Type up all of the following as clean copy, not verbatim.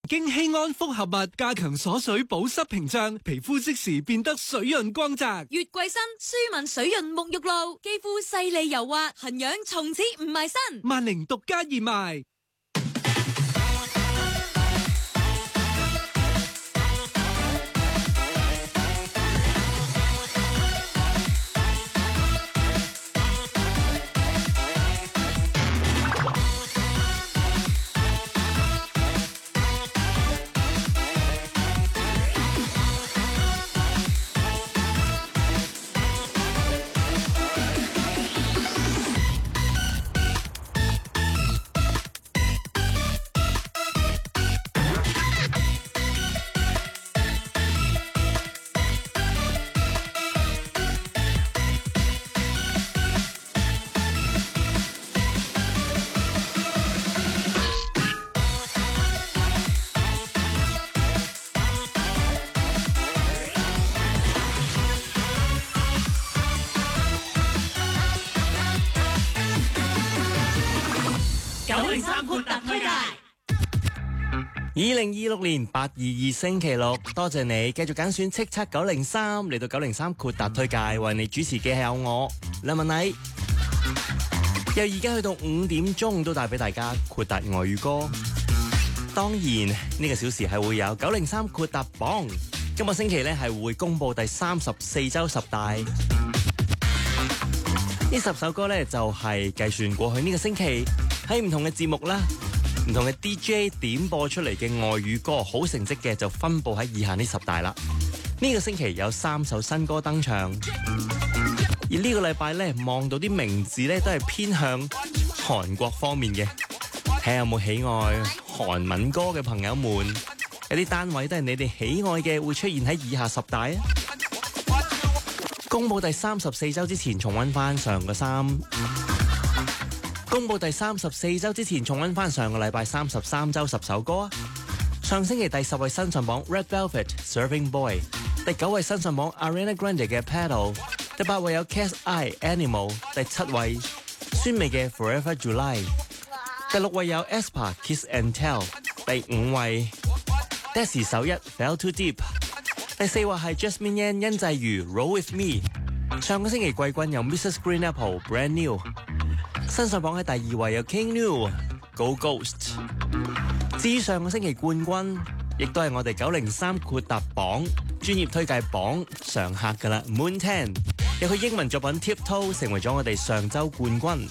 經稀胺複合物加強鎖水保濕屏障，皮膚即時變得水潤光澤。 月桂新舒敏水潤沐浴露，肌膚細膩柔滑，痕癢從此唔埋身。 萬寧獨家熱賣。 903豁達推介。 2026年822星期六，多謝你繼續揀選叱咤903嚟到903豁達推介，為你主持嘅係有我梁文禮。由而家去到5點鐘都帶俾大家豁達外語歌。當然呢個小時係會有903豁達榜，今個星期咧係會公布第34周10大。呢10首歌咧就係計算過去呢個星期喺唔同嘅節目啦，唔同嘅 DJ 點播出嚟嘅外語歌，好成績嘅就分佈喺以下呢10大啦。呢個星期有3首新歌登場，而呢個禮拜咧望到啲名字咧都係偏向韓國方面嘅，睇下有冇喜愛韓文歌嘅朋友們，有啲單位都係你哋喜愛嘅，會出現喺以下10大啊！公佈第34周之前重溫翻上個公佈第34周之前重溫翻上個禮拜33周10首歌啊！上星期第10位新上榜 Red Velvet Surfing Boy， 第9位新上榜 Ariana Grande 嘅 Paddle， 第8位有 Cat's Eye Animal， 第7位酸味嘅 Forever July， 第6位有 aespa Kiss and Tell， 第5位 Desi 首一 Fell Too Deep， 第4位係 Jasmine Yan 殷際瑜 Roll With Me。上個星期季軍有 Mrs. Green Apple Brand New， 新上榜喺第2位有 King New Go Ghost。 至於上個星期冠軍，亦都係我哋903豁達榜專業推介榜常客㗎啦 Moon 10， 有佢英文作品 Tiptoe 成為咗我哋上週冠軍。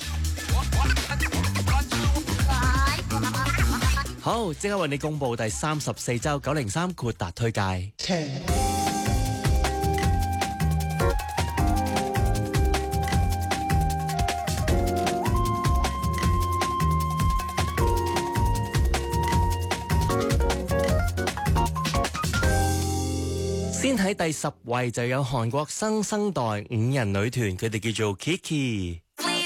好，即刻為你公佈第34週903豁達推介。先睇第10位就有韓國新生代5人女團，佢哋叫做 Kiki。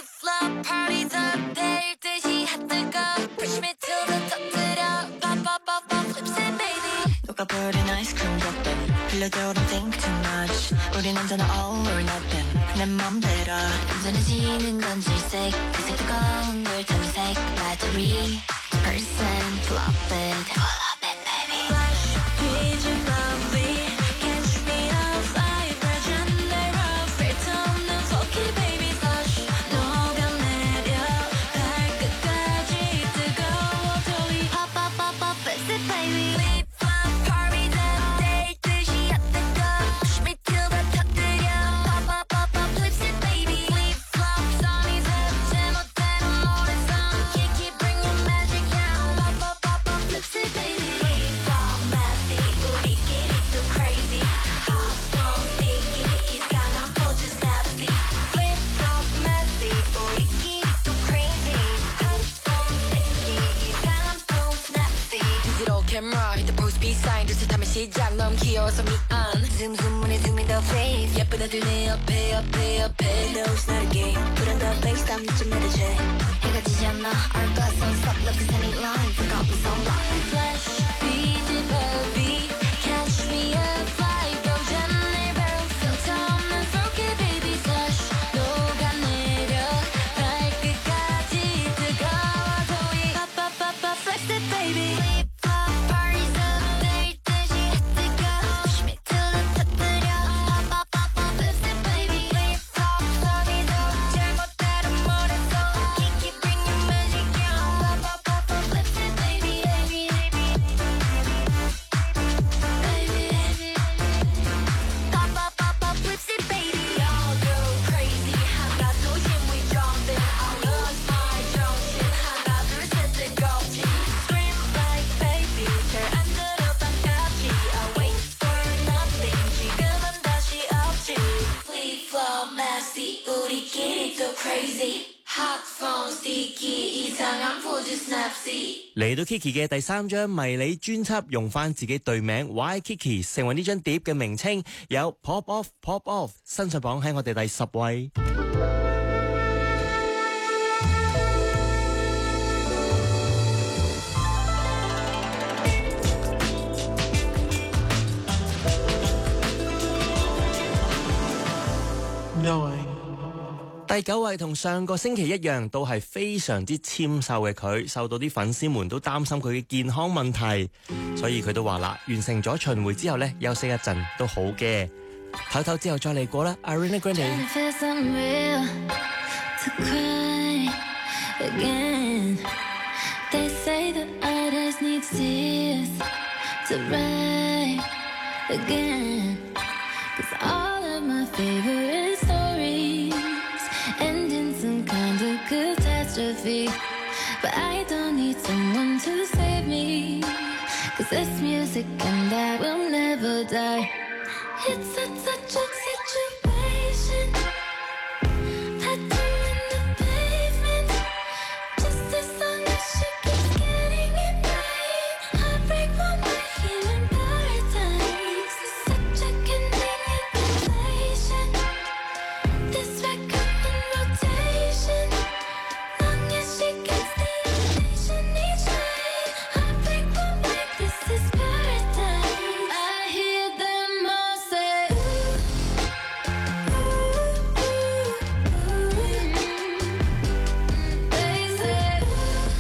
귀여워서 미안 Zoom zoom when you zoom in the face 예쁘다 눈에 옆에 옆에 옆에 No it's not a game Put on the face 땀 좀 내려줘 해가 지지 않아 Our blood so soft love is any line Forgot me so long Flash beat the baby Catch me up fly Broken never filter 없는 froky baby flash 녹아내려 발끝까지 뜨거워도 이 Pop pop pop pop flex it baby Flip flop party crazy hot phone sticky 이상한 포즈 snapsy 嚟到 Kiki 嘅第3張迷你專輯，用翻自己隊名 Why Kiki 成為呢張碟嘅名稱，有 Pop Off Pop Off 新上榜喺我哋第10位。第9位同上個星期一樣，都係非常之纖瘦嘅佢，受到啲粉絲們都擔心佢嘅健康問題，所以佢都話啦，完成咗巡迴之後呢，休息一陣都好嘅，唞唞之後再嚟過啦。Ariana Grande。 But I don't need someone to save me, 'cause this music and I will never die. It's such a situation, tattoo in the pavement, just as long as she keeps getting it right. Heartbreak won't be here in paradise. It's such a convenient revelation. This record in rotation, long as she gets the attention each night. Heartbreak won't break, this is paradise. I hear them all say ooh, ooh, ooh, ooh. They say ooh,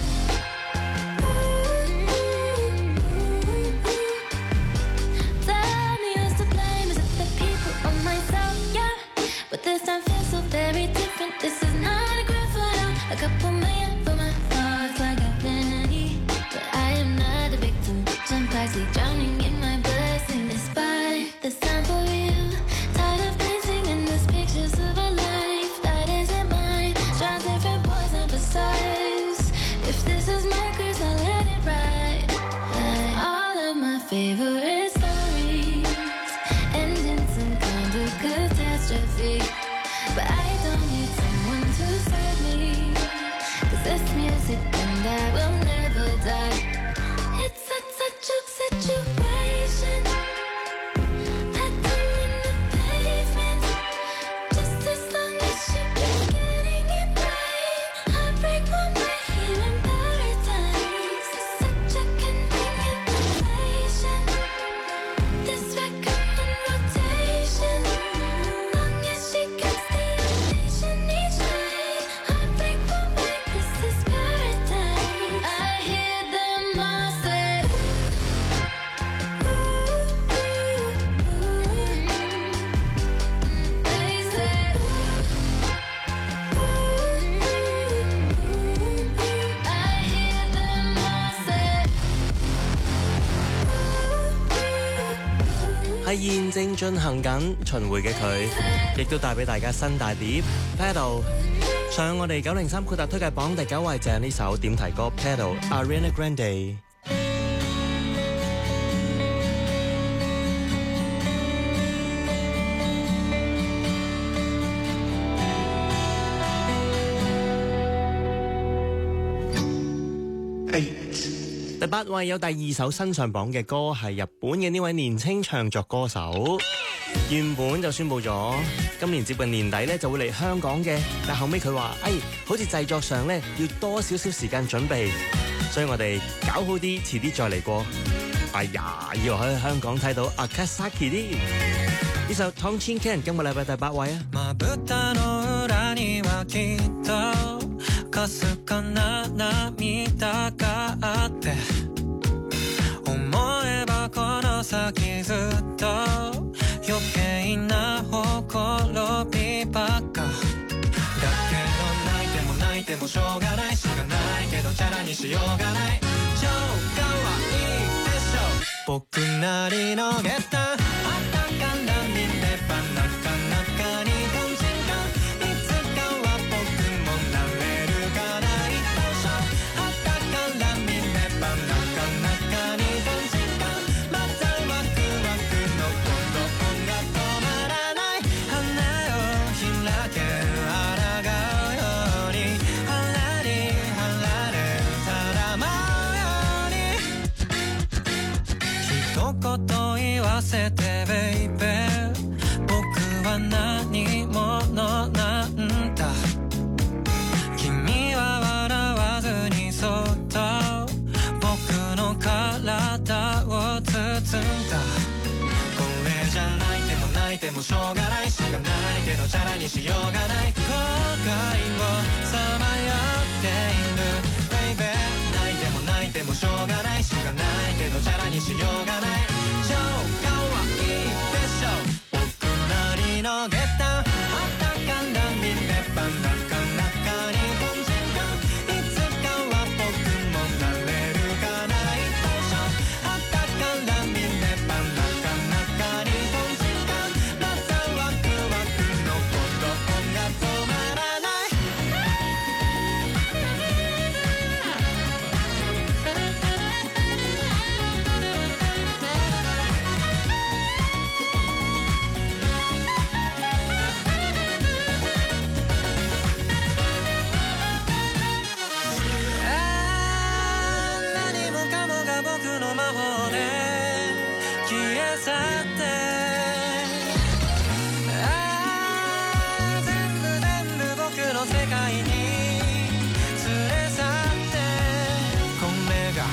ooh, ooh. Tell me who's to blame, is it the people or myself? Yeah, but this time feels so very different. This is not a grand photo, a couple million for my thoughts like I've been a heat. But I am not a victim, jump backseat, drowning in my blessing. Despite the time for you, tired of dancing in these pictures of a life that isn't mine. Trying different boys and besides, if this is my curse, I'll let it ride. Like all of my favorite stories end in some kind of catastrophe. But I don't need someone to save me, 'cause this music and I will never die. It's such a joke situation, tattoo in the pavement, just as long as she keeps getting it right. Heartbreak won't be here in paradise. It's such a convenient revelation. This record in rotation, long as she gets the attention each night. Heartbreak won't break, this is paradise. I hear them all say ooh, ooh, ooh, ooh. They say ooh, ooh, ooh, ooh. I hear them all say ooh, ooh, ooh. 係現正進行緊巡迴嘅佢，亦都帶俾大家新大碟 Pedal。上我哋903酷特推介榜第9位就係呢首點題歌 Pedal Ariana Grande。第8位有第2首新上榜嘅歌，係日本嘅呢位年青唱作歌手，原本就宣佈咗今年接近年底咧就會嚟香港嘅，但後尾佢話，好似製作上咧要多少少時間準備，所以我哋搞好啲，遲啲再嚟過。哎呀，以為可以喺香港睇到 Akasaki 啲呢首 Tonchin Ken 今個禮拜第8位啊。 まぶたの裏にはきっとかすかな涙があって思えばこの先ずっと余計なほころびばっかだけど泣いても泣いてもしょうがないしかないけどチャラにしようがない超かわいいでしょ僕なりのゲッターあったから見ればなかなかに感じがいつかは僕もなれるから一等賞あったから見ればなかなかに感じがまたワクワクの鼓動が止まらない花を開け抗うよわせてベイベー僕は何者なんだ君は笑わずにそっと僕の体を包んだこれじゃ泣いても泣いてもしょうがないしかないけどチャラにしようがない後悔をさまよっているベイベー泣いても泣いてもしょうがないしかないけどチャラにしようがない超かわいいでしょ僕なりのゲッターあったかなみねばなかなかにとんじんかいつかは僕もなれるかないとしょあったかなみねばなかなかにとんじんかまたワクワクの鼓動が止まらない何もかもが僕の魔法で消え去って全部僕の世界に連れ去ってこれが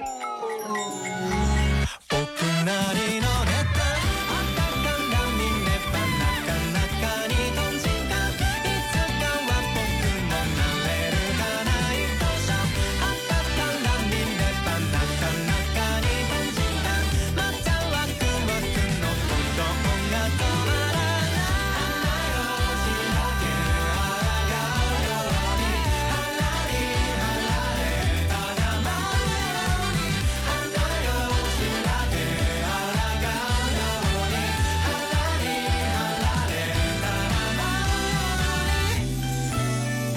僕なりのゲッターあったかなみねばなかなかにとんじんかいつかは僕もなれるかないとしょあったかなみねばなかなかにとんじんかまたワクワクの鼓動が止まらない花よしだけ抗うように離れ離れただまうように花よしだけ抗うように離れ離れただまうように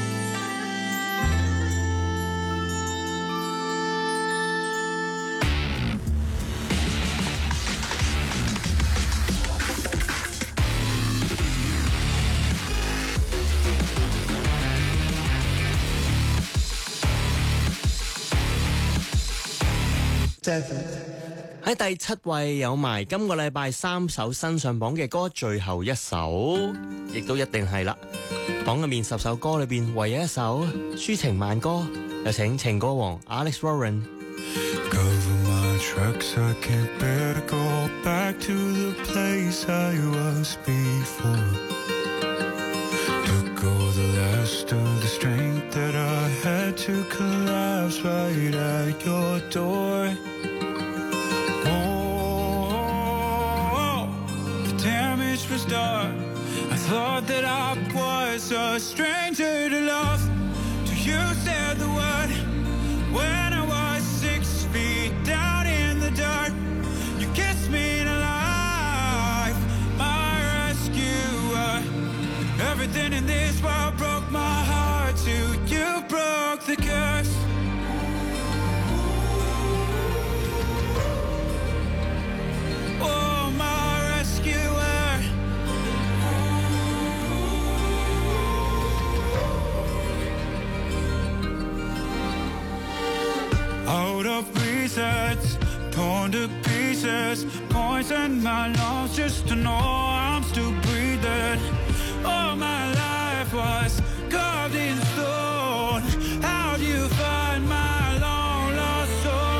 喺第7位有埋今個禮拜3首新上榜嘅歌最後一首，亦都一定係啦。榜入面10首歌裏邊唯一一首抒情慢歌，有請情歌王 Alex Warren。Cover my tracks, I can't bear to go back to the place I was before. Took all the last of the strength that I had to collapse right at your door. The damage was done. I thought that I was a stranger to love. Till you said the word when I was 6 feet down in the dark. You kissed me in life, my rescuer. Everything in this world broke my heart too. You broke the curse. Oh, my rescuer. Out of resets, torn to pieces, poison my lungs just to know I'm still breathing. All my life was carved in stone. How do you find my long lost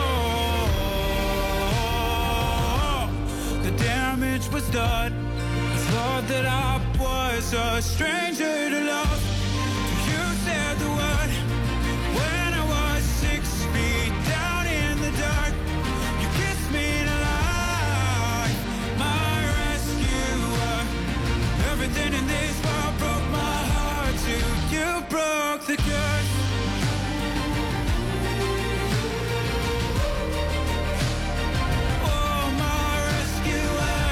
soul? The damage was done. I thought that I was a stranger to love. You said the word when I was 6 feet down in the dark. You kissed me in life, my rescuer. Everything in this world broke my heart too. You broke the curse. Oh, my rescuer.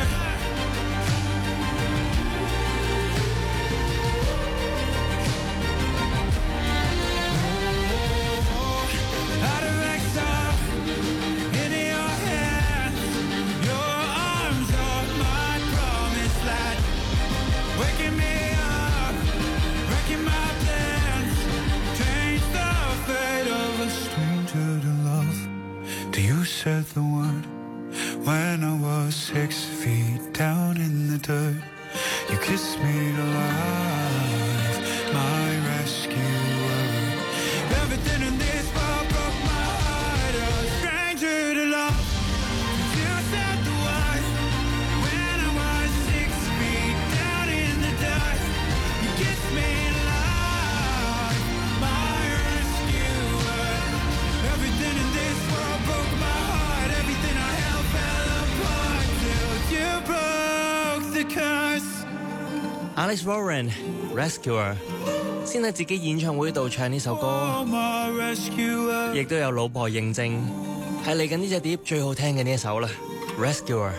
Out of exile, into your hands, your arms are my promised land. Waking me up, wrecking my plans, change the fate of a stranger to love. Till you said the word when I was 6 feet down in the dirt. You kissed me alive, my rescuer. Everything in this world broke my heart. A stranger to love. You said the word when I was 6 feet down in the dirt. You kissed me alive, my rescuer. Everything in this world broke my heart. Everything I held fell apart till you broke the curse. Alice Warren Rescuer 先喺自己演唱會度唱呢首歌， Oh, my rescuer. 亦都有老婆認證係嚟緊呢隻碟最好聽嘅呢一首啦。Rescuer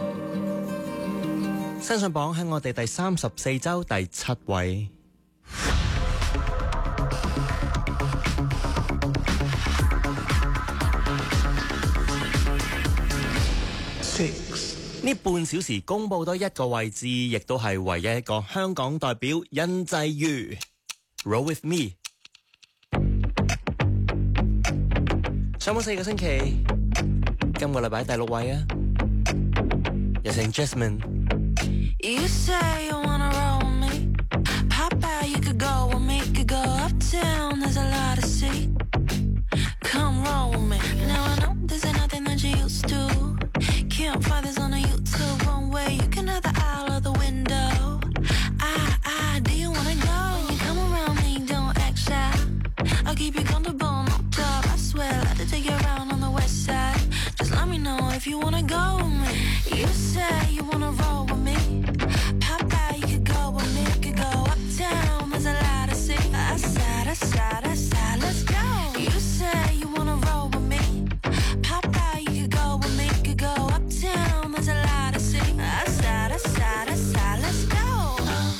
新上榜喺我哋第34週第7位。呢半小時公佈多一個位置，亦都係唯一一個香港代表殷際瑜 Roll With Me。 上榜4個星期，今個禮拜第6位啊，有請 Jasmine。 You say you wanna roll with me, pop out, you could go with me, could go uptown, there's a lot to see. Come roll with me. Now I know this ain't nothing that you used to. Can't find this on a YouTube one way. You can have the aisle or the window. Do you wanna go? When you come around me, don't act shy. I'll keep you comfortable, no job. I swear, I'd like to take you around on the west side. Just let me know if you wanna go with me. You say you wanna roll with me. Pop out, you could go with me. Could go uptown, there's a lot to see. Side, let's go. You say you wanna roll with me. Pop out, you could go with me. Could go uptown, there's a lot to see. Side, let's go.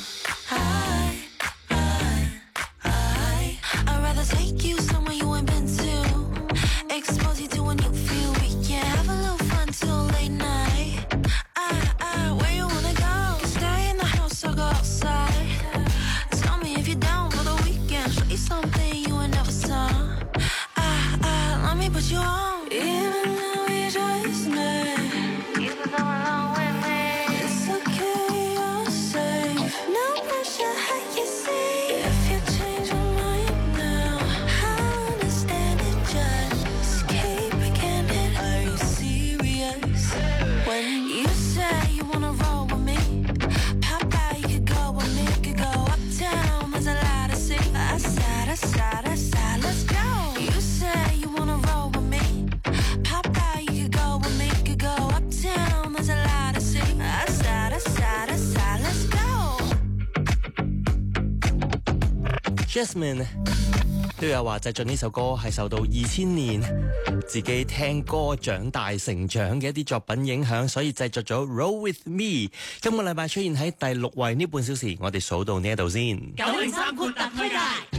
I'd rather take you somewhere you ain't been to. Expose you to a new view. We can have a little fun till late night. Where you wanna go? You stay in the house or go outside. Tell me if you're down for the weekend. Show you something you ain't never saw. Let me put you on. Even though we just met, you can come along with me. It's okay, you're safe. No pressure, how you see. If you change your mind now, I understand it. Just keep beginning. Are you serious? When you say you wanna roll with me, pop out, you could go with me. Could go uptown, there's a lot to see. Side, let's go. You say you wanna roll with me. Pop out, you could go with me. Could go uptown, there's a lot to see. Side, let's go. Jasmine 都有話製作呢首歌係受到2000年自己聽歌長大成長嘅一啲作品影響，所以製作咗 Roll With Me。 今個禮拜出現喺第6位，呢半小時我哋數到呢一度先。 903豁特推介。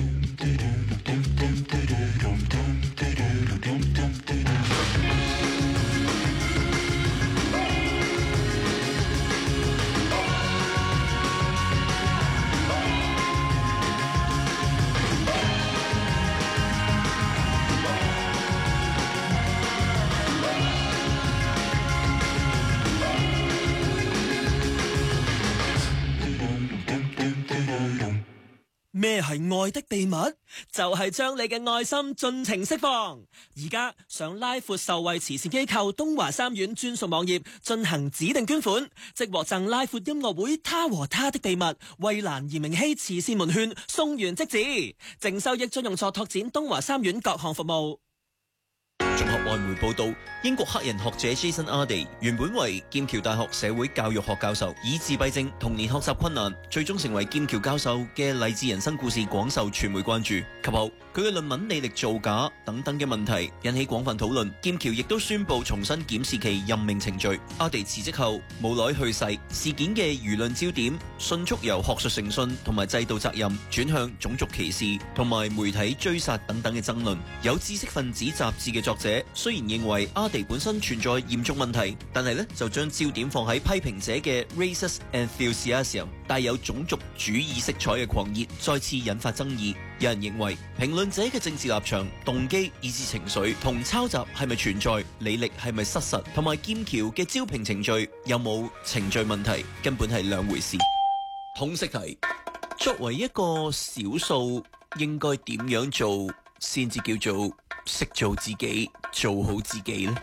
咩係愛的秘密？就係將你嘅愛心盡情釋放。而家上拉闊受惠慈善機構東華三院專屬網頁進行指定捐款，即獲贈拉闊音樂會他和他的秘密衛蘭嚴明熙慈善門券送完即止，淨收益將用作拓展東華三院各項服務。 綜合外媒報道，英國黑人學者 Jason Ardy 原本為劍橋大學社會教育學教授，以自閉症、童年學習困難，最終成為劍橋教授嘅勵志人生故事廣受傳媒關注。及後佢嘅論文履歷造假等等嘅問題引起廣泛討論，劍橋亦都宣布重新檢視其任命程序。Ardy辭職後無奈去世，事件嘅輿論焦點迅速由學術誠信同埋制度責任轉向種族歧視同埋媒體追殺等等嘅爭論。有知識分子雜誌嘅作者雖然認為阿迪本身存在嚴重問題，但係咧就將焦點放喺批評者嘅 racist enthusiasm 帶有種族主義色彩嘅狂熱，再次引發爭議。有人認為評論者嘅政治立場、動機以至情緒同抄襲係咪存在、履歷係咪失實，同埋劍橋嘅招聘程序有冇程序問題，根本係兩回事。通識題：作為一個少數，應該點樣做先至叫做識做自己、做好自己呢？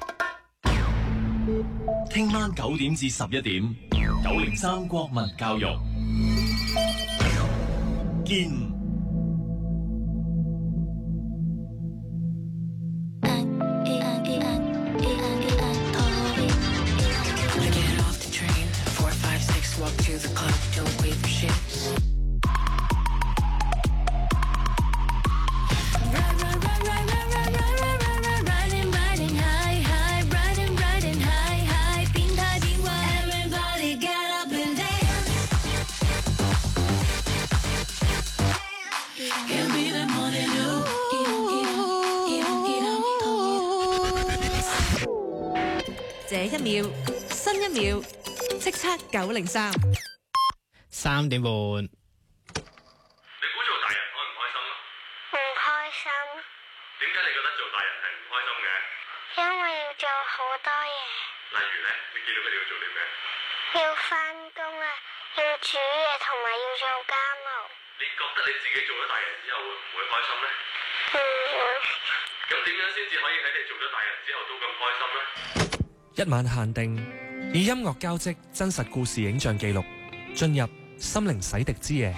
聽晚9點至11點，903國民教育見。 這一秒，新一秒，叱咤903。 3點半。 你估做大人開唔開心啊？ 唔開心。 點解你覺得做大人係唔開心嘅？ 因為要做好多嘢。 例如咧，你見到佢哋要做啲咩？ 要返工啊，要煮嘢同埋要做家務。 你覺得你自己做咗大人之後會唔會開心呢？ 唔會。 咁點樣先至可以喺你做咗大人之後都咁開心呢？ 一晚限定，以音樂交織真實故事影像記錄，進入心靈洗滌之夜。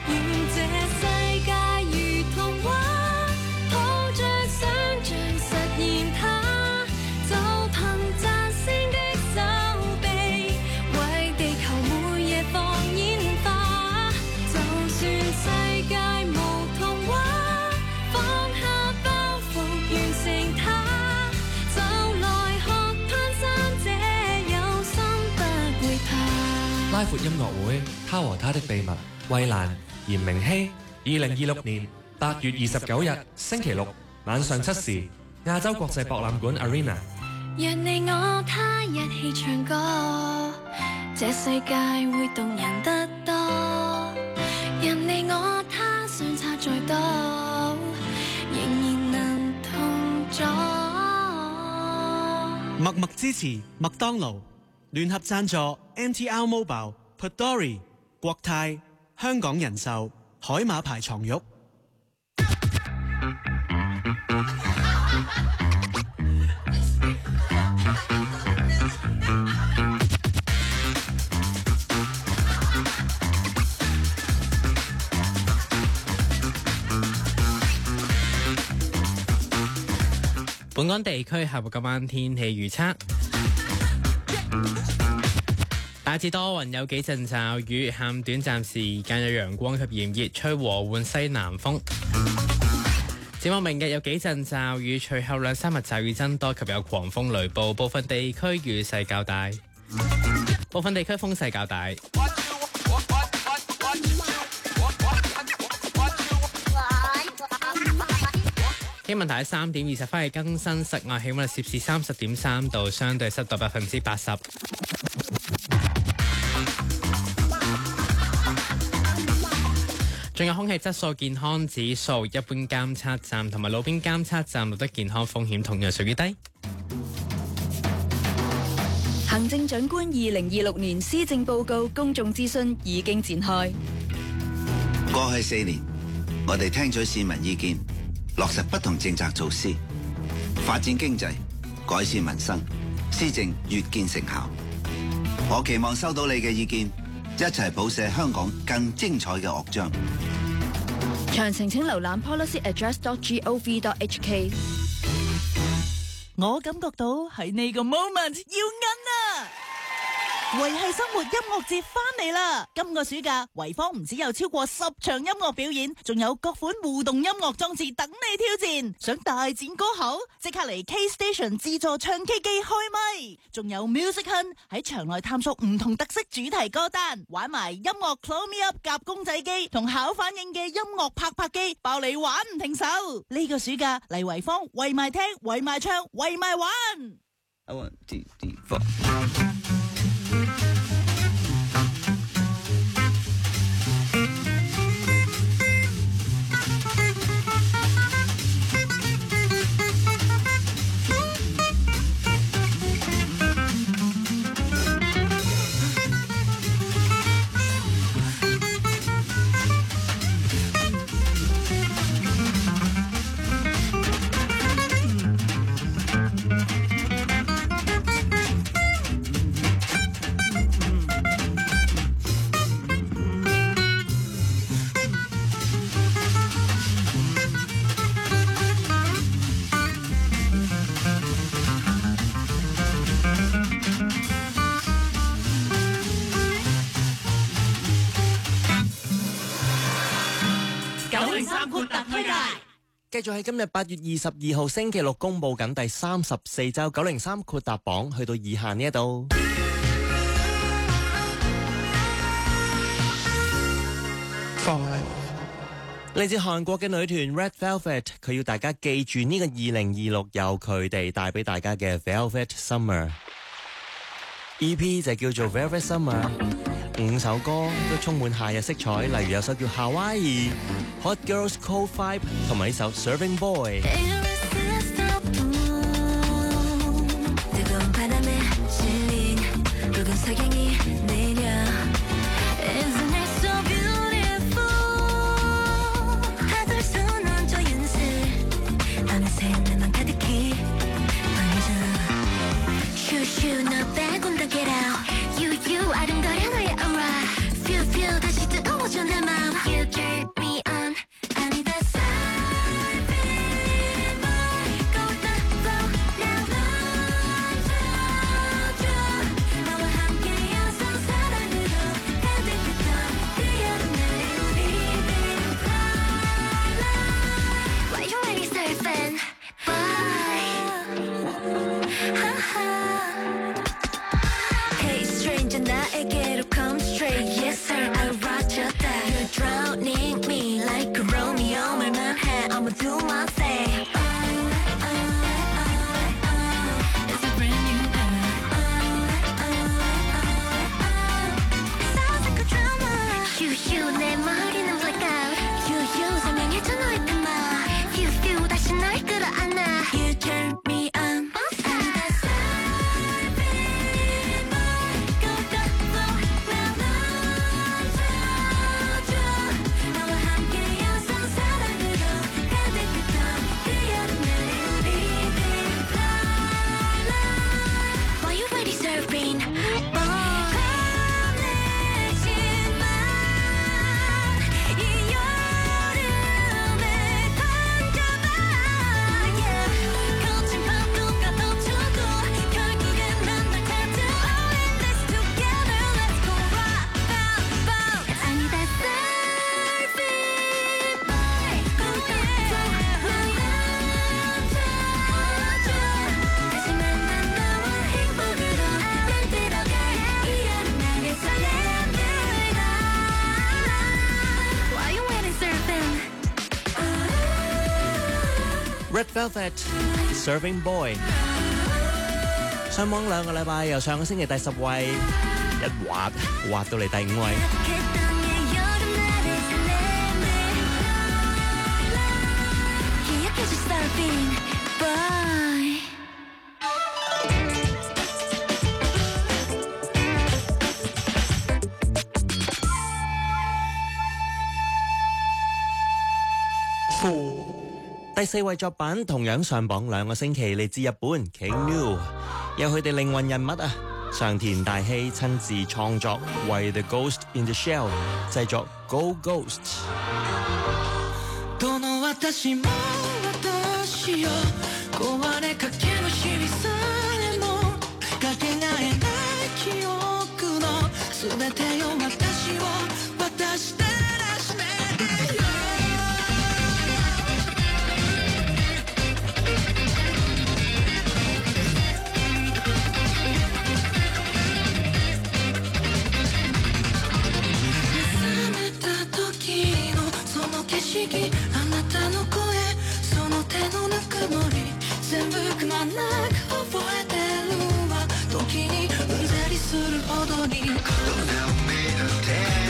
拉闊音樂會，他和他的秘密。衛蘭、嚴明熙，2026年8月29日星期六晚上7時，亞洲國際博覽館 Arena。 讓你我他一起唱歌，這世界會動人得多。任你我他相差再多，仍然能同坐。 默默支持麥當勞，聯合贊助 MTR Mobile、Padori、國泰、香港人壽、海馬牌床褥。 本港地區下午今晚天氣預測。大致多雲，有幾陣驟雨，下午短暫時間有陽光及炎熱，吹和緩西南風。展望明日有幾陣驟雨，隨後2-3日驟雨增多及有狂風雷暴，部分地區雨勢較大，部分地區風勢較大。天文台喺3點20分係更新室外氣溫攝氏30.3度，相對濕度80%。仲有空氣質素健康指數，一般監測站同埋路邊監測站錄得健康風險同樣屬於低。 行政長官2026年施政報告公眾諮詢已經展開。 過去4年，我哋聽取市民意見，落實不同政策措施，發展經濟，改善民生，施政越見成效。我期望收到你嘅意見，一齊譜寫香港更精彩嘅樂章。 詳情請瀏覽 policyaddress.gov.hk。 我感覺到喺呢個 moment 要銀啊！ 維係生活音樂節翻嚟啦！今個暑假，維坊唔止有超過10場音樂表演，仲有各款互動音樂裝置等你挑戰。想大展歌喉，即刻嚟 K Station 自助唱 K 機開咪，仲有 Music Hunt 喺場內探索唔同特色主題歌單，玩埋音樂 Clone Me Up 夾公仔機同考反應嘅音樂拍拍機，爆你玩唔停手！呢個暑假嚟維坊，為埋聽，為埋唱，為埋玩。 1, 2, 3, 4。 903豁達推介。 繼續喺今日8月22號星期六公佈緊第34週903豁達榜，去到以下呢一度。嚟自韓國嘅女團 Red Velvet， 佢要大家記住呢個2026由佢哋帶俾大家嘅 Velvet Summer EP 就叫做 Velvet Summer。5首歌都充滿夏日色彩，例如有首叫 Hawaii、Hot Girls Cold Vibe 同埋呢首 Serving Boy。Red Velvet Serving Boy 上網2個禮拜，由上個星期第10位一滑到嚟第5位。第4位作品同樣上榜2個星期，嚟自日本 King New， 有佢哋靈魂人物上田大希親自創作，為 The Ghost in the Shell 製作 Go Ghost。 壊れかけの日々さえもかけがえない記憶きあなたの声その手のぬくもり全部くまなく覚えてるわ時にうんざりするほどにどんな海だって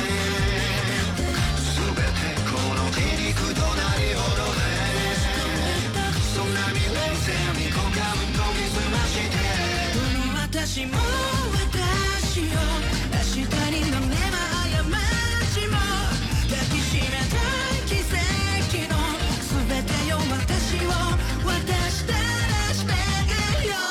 全てこの手にくとなりほどでそんな未来線に股間研ぎ澄ましてどの私も私よ明日に飲めば過ちも抱きしめた奇跡の全てよ私を渡したらしめてよ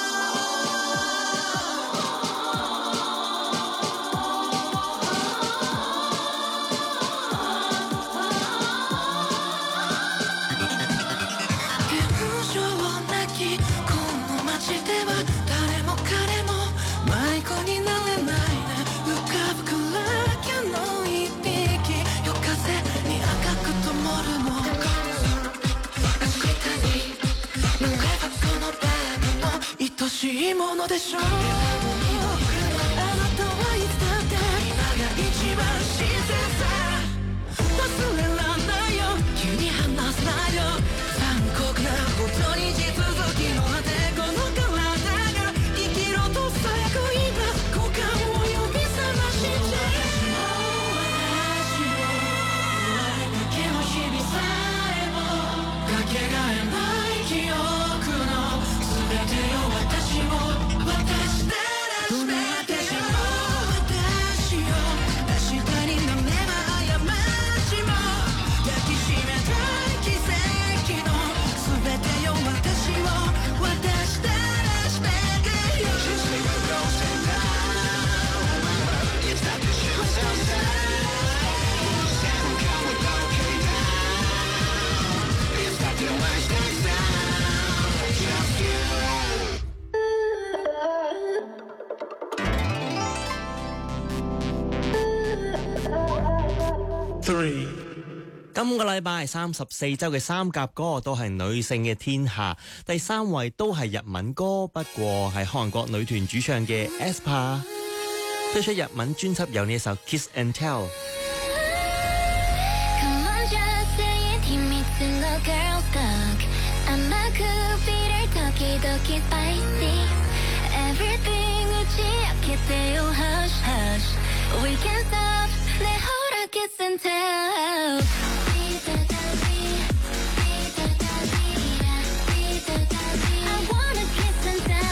現状なきこの街では誰も彼も迷子になれないね浮かぶクラゲの一匹夜風に赤く灯るの明日に乗ればこのバーの愛しいものでしょうあなたはいつだって今が一番自然さ忘れらんないよ急に話すなよ残酷なことに地続きの果てこの体が生きろとさやく今股間を呼び覚まして私を負けの日々さえもかけがえない記憶の全てよ私を渡したらしめてよ私よ明日に飲めば過ちも抱きしめた奇跡の全てよ私を渡したらしめてよ Just leave it lost and down いつだって幸せさSound come without okay down いつだってお会いしたいさ Just you 今個禮拜34周嘅三甲歌都係女性嘅天下，第3位都係日文歌，不過係韓國女團主唱嘅 aespa 推出日文專輯有呢一首 Kiss and Tell。 Come on just say it 秘密の girls talk 甘くビール時々 spicy Everything 打ち明けてよ hush hush We can't stop ねほら kiss and tell I wanna kiss and tell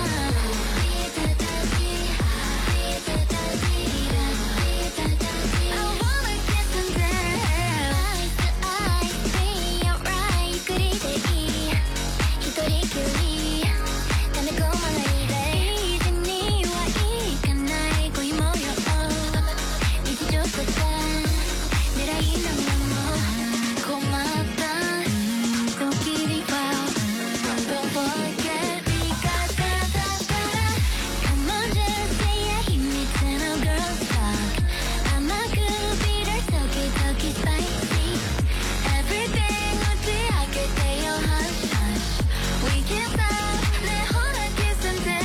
I wanna kiss and tell Eyes to eyes be alright くりでいい一人きり溜め込まないで意地にはいかない恋模様日常とか狙いながらも困った時には Don't forget 味方だから Come on just say it 秘密の girls talk 甘くビール時々 spicy Everything 打ち明けてよ hush hush We can't stop ねほら kiss and tell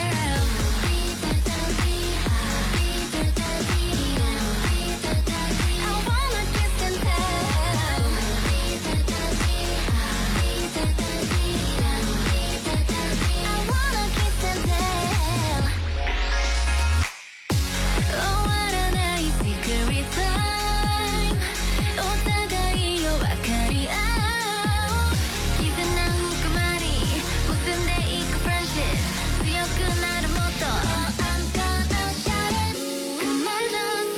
I wanna kiss and tell I wanna kiss and tell 終わらない secret time お互いよ分かり合う絆含まり結んでいく friendship 強くなるもっと I'm gonna shout it Come on just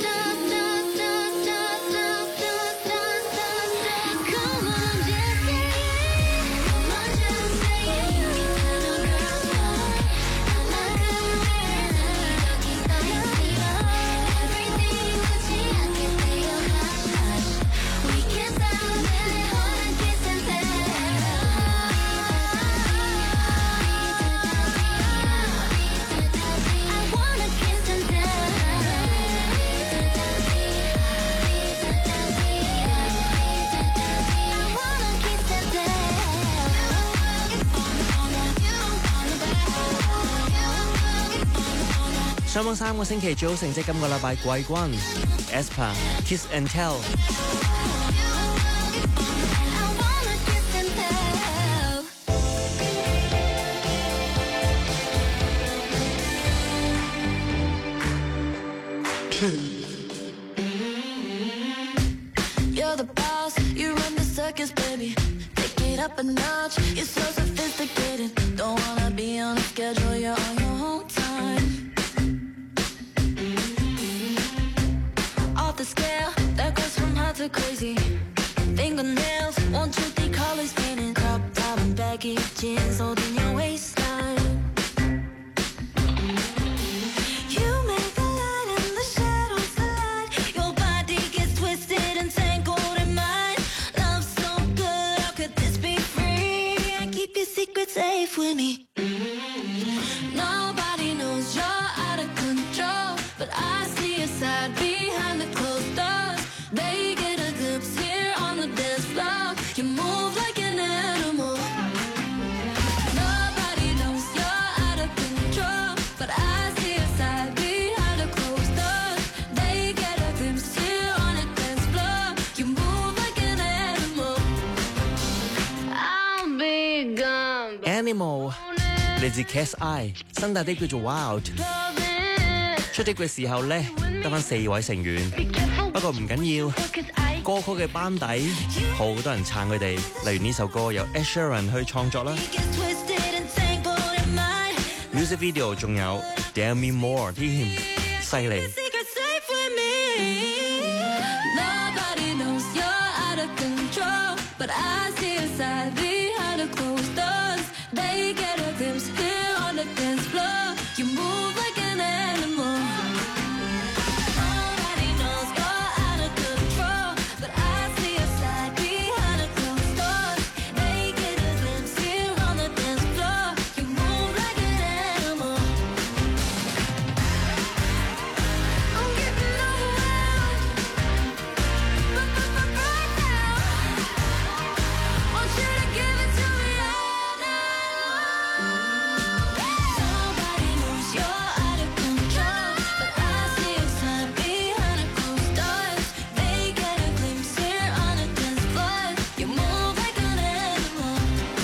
Come on just say it Come on just say it 秘密の girls talk 甘くビール時々 Everything 打ち明けてよ hush hush We can't stop ねほら kiss and tell I wanna kiss and tell I wanna kiss and tell 上榜3個星期最好成績今個禮拜季軍 aespa Kiss and Tell。 You're the boss, you run the circus, baby. Take it up a notch, you're so sophisticated. Don't wanna be on a schedule, you're on your own time. Off the scale, that goes from hot to crazy. Fingernails, 1, 2, 3 colors painted. Crop top and baggy jeans holding your waistline. You make the light and the shadows collide. Your body gets twisted and tangled in mine. Love so good, how could this be free? I keep your secret safe with me. Nobody knows you're out of control, but I see your side behind the closed doors. They get a glimpse here on the dance floor. You move like an animal. Nobody knows you're out of control, but I see your side behind the closed doors. They get a glimpse here on the dance floor. You move like an animal. I'll be gone. Animal 嚟自 Cat's Eye， 新大碟叫做 Wild。出碟嘅時候呢，得返4位成員，不過唔緊要。歌曲嘅班底好多人撐佢哋，例如呢首歌由 Ed Sheeran 去創作啦。Music video 仲有 Demi Moore 添，犀利。 Nobody knows you're out of control, but I see your side behind the closed doors. They get a glimpse here on the dance floor. You move like an animal. Nobody knows you're out of control, but I see your side behind the closed doors. They get a glimpse here on the dance floor. You move like an animal. I'm getting overwhelmed. Right now, want you to give it to me all night long. Nobody knows you're out of control, but I see your side behind the closed doors. They get a glimpse here on the dance floor. You move like an animal.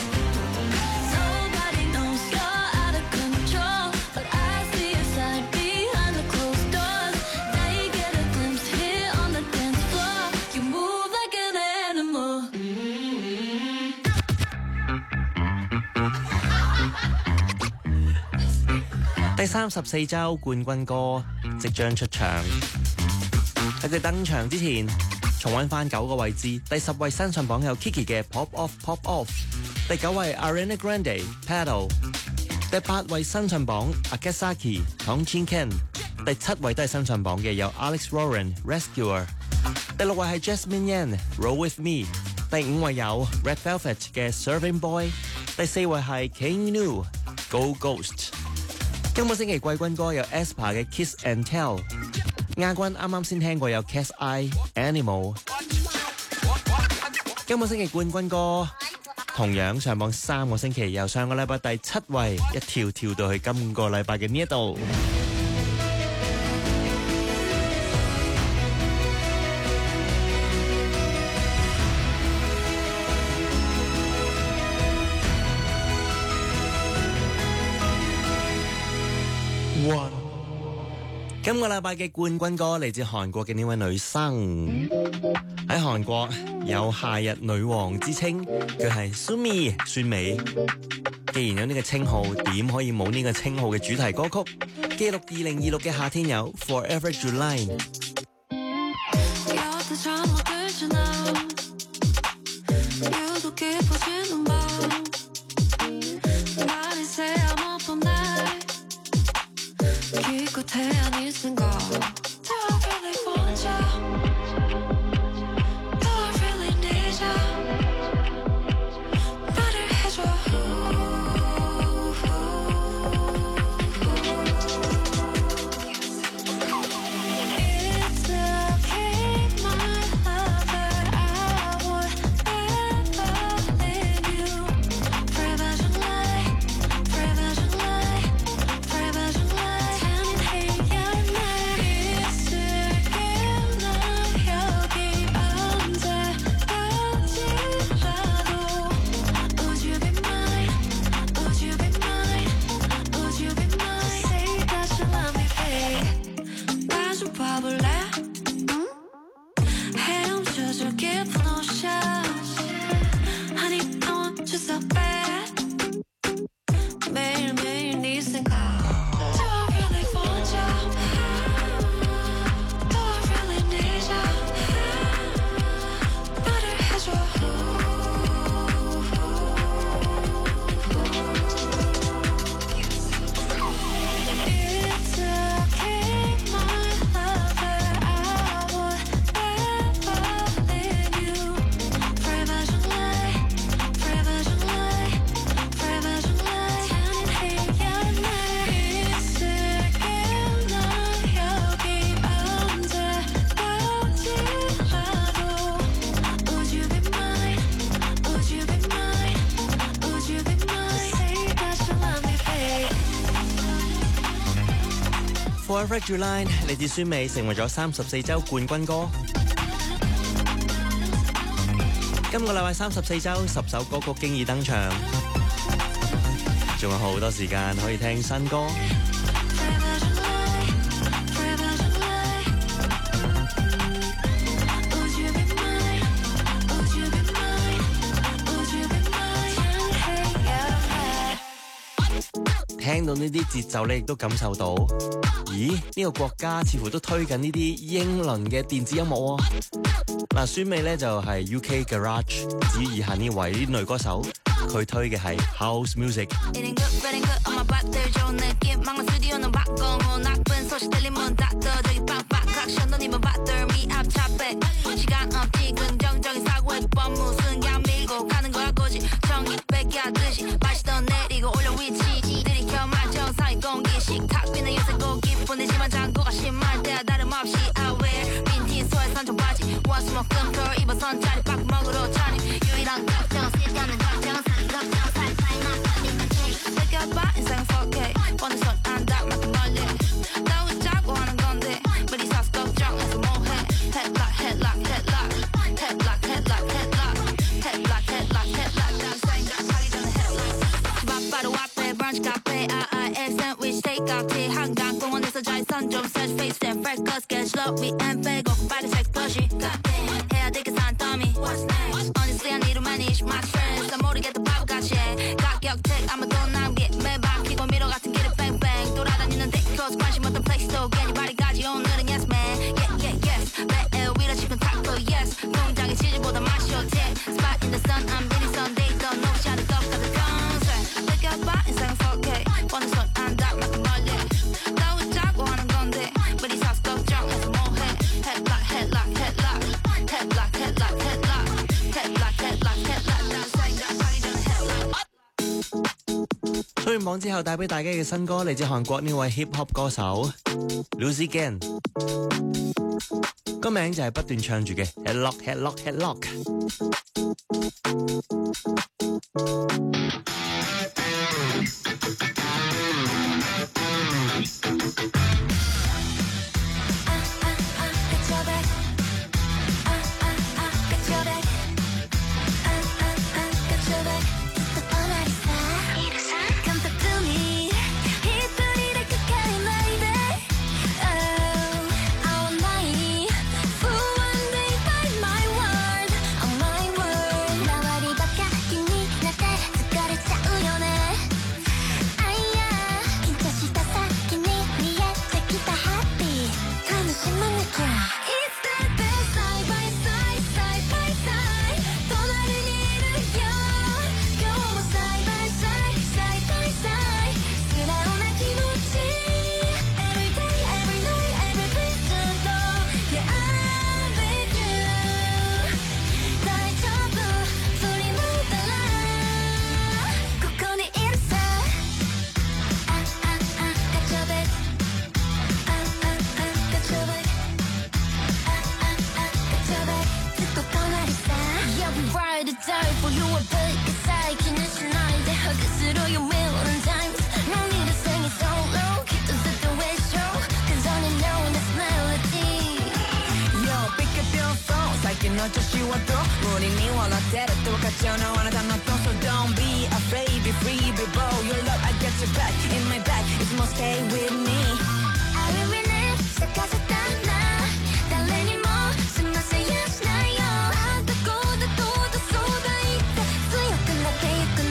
Nobody knows you're out of control, but I see your side behind the closed doors. They get a glimpse here on the dance floor. You move like an animal. 第34週冠軍歌即將出場，喺佢登場之前，重溫翻9個位置。第10位新上榜有 Kiki 嘅 Pop Off Pop Off， 第9位 Ariana Grande Paddle， 第8位新上榜 Agasaki Tong Chin Ken， 第7位都係新上榜嘅有 Alex Warren Rescuer， 第6位係 Jasmine Yan Roll With Me， 第5位有 Red Velvet 嘅 Serving Boy， 第4位係 King New Go Ghost。今個星期季軍歌有 aespa 嘅 Kiss and Tell， 亞軍啱啱先聽過有 Cat's Eye Animal。今個星期冠軍歌同樣上榜3個星期，由上個禮拜第7位一跳跳到去今個禮拜嘅呢一度。今個禮拜嘅冠軍歌嚟自韓國嘅呢位女生，喺韓國有夏日女王之稱，佢係 Sumi 算美。既然有呢個稱號，點可以冇呢個稱號嘅主題歌曲？記錄2026嘅夏天有 Forever July。 so bad 매일매일 네 생각 Do I really want you? Do I really need you? 말을 해줘 It's okay my lover I would never leave you Forever July Forever July Forever July 잔인해야 내 있을게 난 여기 언제까지라도 Would you be mine? Would you be mine? Would you be mine? Say that you love me babe Forever July 嚟自孫美，成為咗34週冠軍歌。今個禮拜34週10首歌曲經已登場，仲有好多時間可以聽新歌。 Forever July Forever July Would you be mine? Would you be mine? Would you be mine? 잔인해야 聽到呢啲節奏你亦都感受到，咦？呢個國家似乎都推緊呢啲英倫嘅電子音樂喎。嗱，孫美咧就係 UK Garage， 至於以下呢位女歌手，佢推嘅係 House Music。 Eating good, feeling good on my back 들 좋은 느낌 막만 스튜디오는 바꿔고 나쁜 소식 들리면 닫어 저기 빡빡 각션도 입은 받들 미합 차백 시간 없지 긍정적인 사고에 뻔 무슨 양 밀고 가는 거야 고지 정이 뺏겨하듯이 마시던 내리고 올려 위치 들이켜 말정상의 공기 식탁 비는 요새 고기 보내지만 장고가 심할 때야 다름없이 I wear 빈티 소에 선정 바지 월수목금토 입어선 자리 빡 먹으러 차림 유일한 걱정 쓸데없는 걱정 사는 걱정 살살 나빠지는 느껴봐 인생은 4K 뻔한 손 안 닿아만큼 멀리 나 웃자고 하는 건데 미리 사서 걱정해서 뭐해 Headlock headlock headlock Headlock headlock headlock Headlock headlock headlock 난 생각하기 전에 headlock 밥 바로 앞에 브런치 카페 아아에 샌드위치 테이크아웃 한강공원에서 자외선 좀 세지 face and freckles get sloppy and 빼고 빨리 섹스 플러시 해야 될 게 산더미 Honestly I need to manage my stress 나 모르겠다 바보같이 해 가격택 아무도 남기 매박히고 미러 같은 길을 뺑뺑 돌아다니는 데이코스 관심 없던 플레이스도 괜히 발이까지 오늘은 yes man yeah yeah yes 매일 위로 치킨 타코 yes 공장의 치즈보다 맛이 좋대 Spot in the sun I'm beating Sunday 더 높지 않을 것 같은 concept 느껴봐 인생은 4K 뻔한 손 안 닿아만큼 멀리 나 웃자고 하는 건데 미리 사서 걱정해서 뭐해 Headlock headlock headlock Headlock headlock headlock Headlock headlock headlock 난 생각하기 전에 headlock 推完榜之後帶俾大家嘅新歌嚟自韓國呢位 hip hop 歌手 Lucy Gan， 個名就係不斷唱住嘅 Headlock Headlock Headlock。 너 쉬워도 우리 원할 대로 똑같죠 너와는 단어도 So don't be afraid be free be bold Your love I get you back in my back It's more stay with me I will win 시작하셨다 나 달래니 모습 맛에 yes 나요 바다고도 쏟아 쏟아 있다 수요 끝났게 입고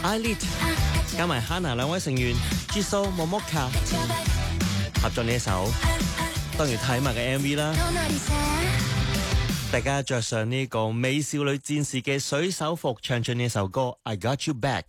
Elite 加埋 Hana 兩位成員 Jisoo Momoka 合作呢一首，當然睇埋嘅 MV 啦。大家着上呢個美少女戰士嘅水手服，唱出呢首歌 I Got You Back。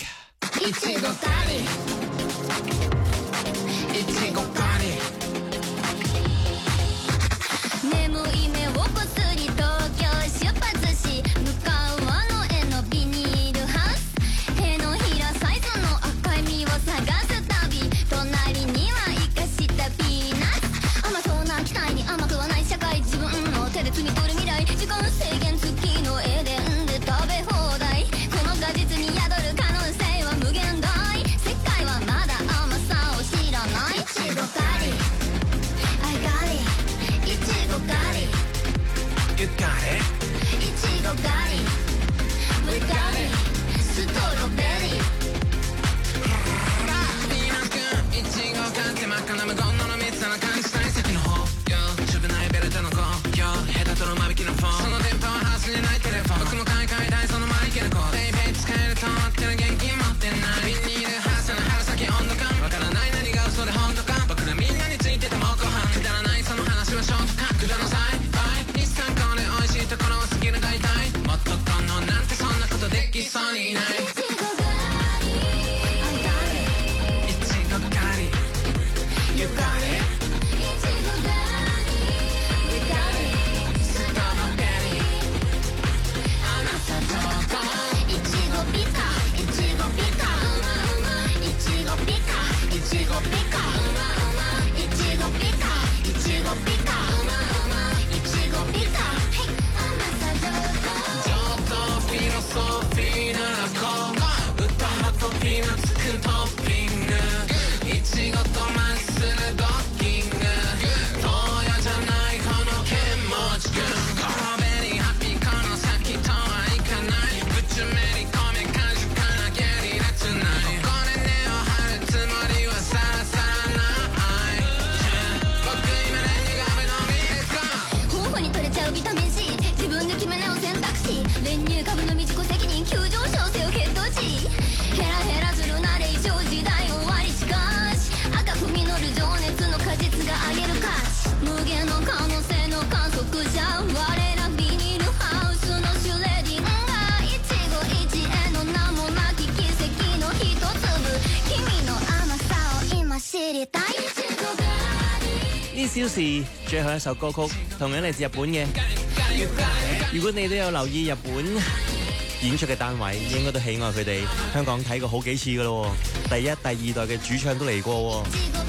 呢小時最後一首歌曲同樣嚟自日本嘅。如果你都有留意日本演出嘅單位，應該都喜愛佢哋。香港睇過好幾次噶咯，第一、第二代嘅主唱都嚟過。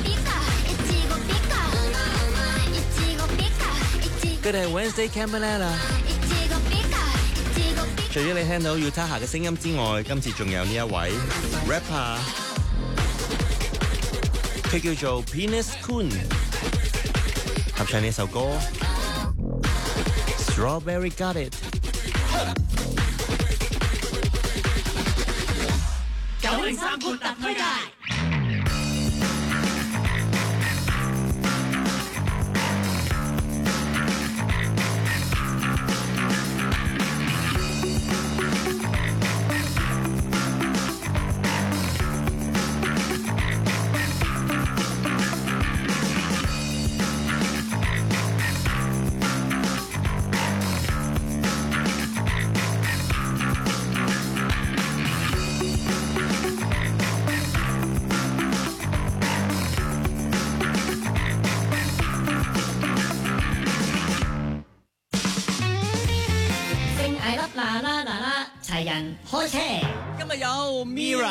佢哋係 Wednesday Campbell。除咗你聽到 Utaha 嘅聲音之外，今次仲有呢一位 rapper， 佢叫做 Penis Kun， 合唱呢首歌 Strawberry Got It。 903撥特推介。齊人開車， 今日有 Mira，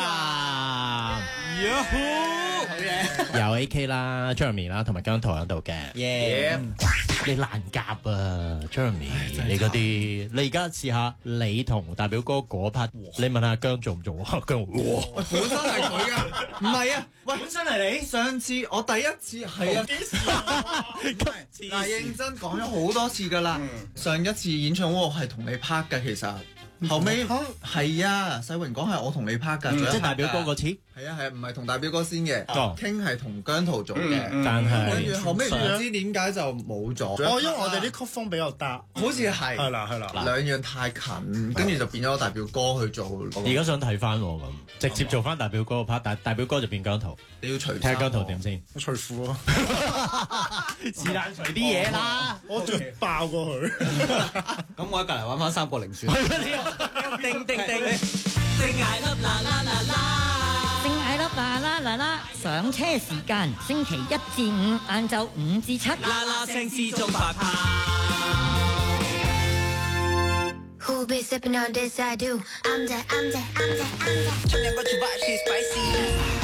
好嘢， 有 AK 啦、Jeremy 啦，同埋姜濤喺度嘅。你難夾啊 ，Jeremy， 你嗰啲，你而家試下你同大表哥嗰 part， 你問下姜做唔做啊？姜， 本身係佢噶，唔係啊，喂，本身係你。上次我第一次係啊，嗱認真講咗好多次噶啦，上一次演唱會我係同你拍㗎，其實。 後尾係啊，世榮講係我同你拍㗎， 即係大表哥個次。 係啊，唔係同大表哥先嘅， 哦傾係同姜濤做嘅， 但係跟住後尾唔知點解就冇咗。 哦，因為我哋啲曲風比較搭， 好似係係啦， 兩樣太近，跟住就變咗大表哥去做。 而家想睇翻咁，直接做翻大表哥個 part，但係大表哥就變姜濤。 你要除睇下姜濤點先？ 我除褲咯， 是但除啲嘢啦， 我仲爆過佢。 咁我喺隔離揾翻三國靈算。 叮叮叮，正嗌粒啦啦啦啦， 正嗌粒啦啦啦啦，上車時間星期一至五晏晝5至7， 啦啦聲之中發炮。 Who be sipping on this? I do. I'm that. Turn that what you watch is spicy.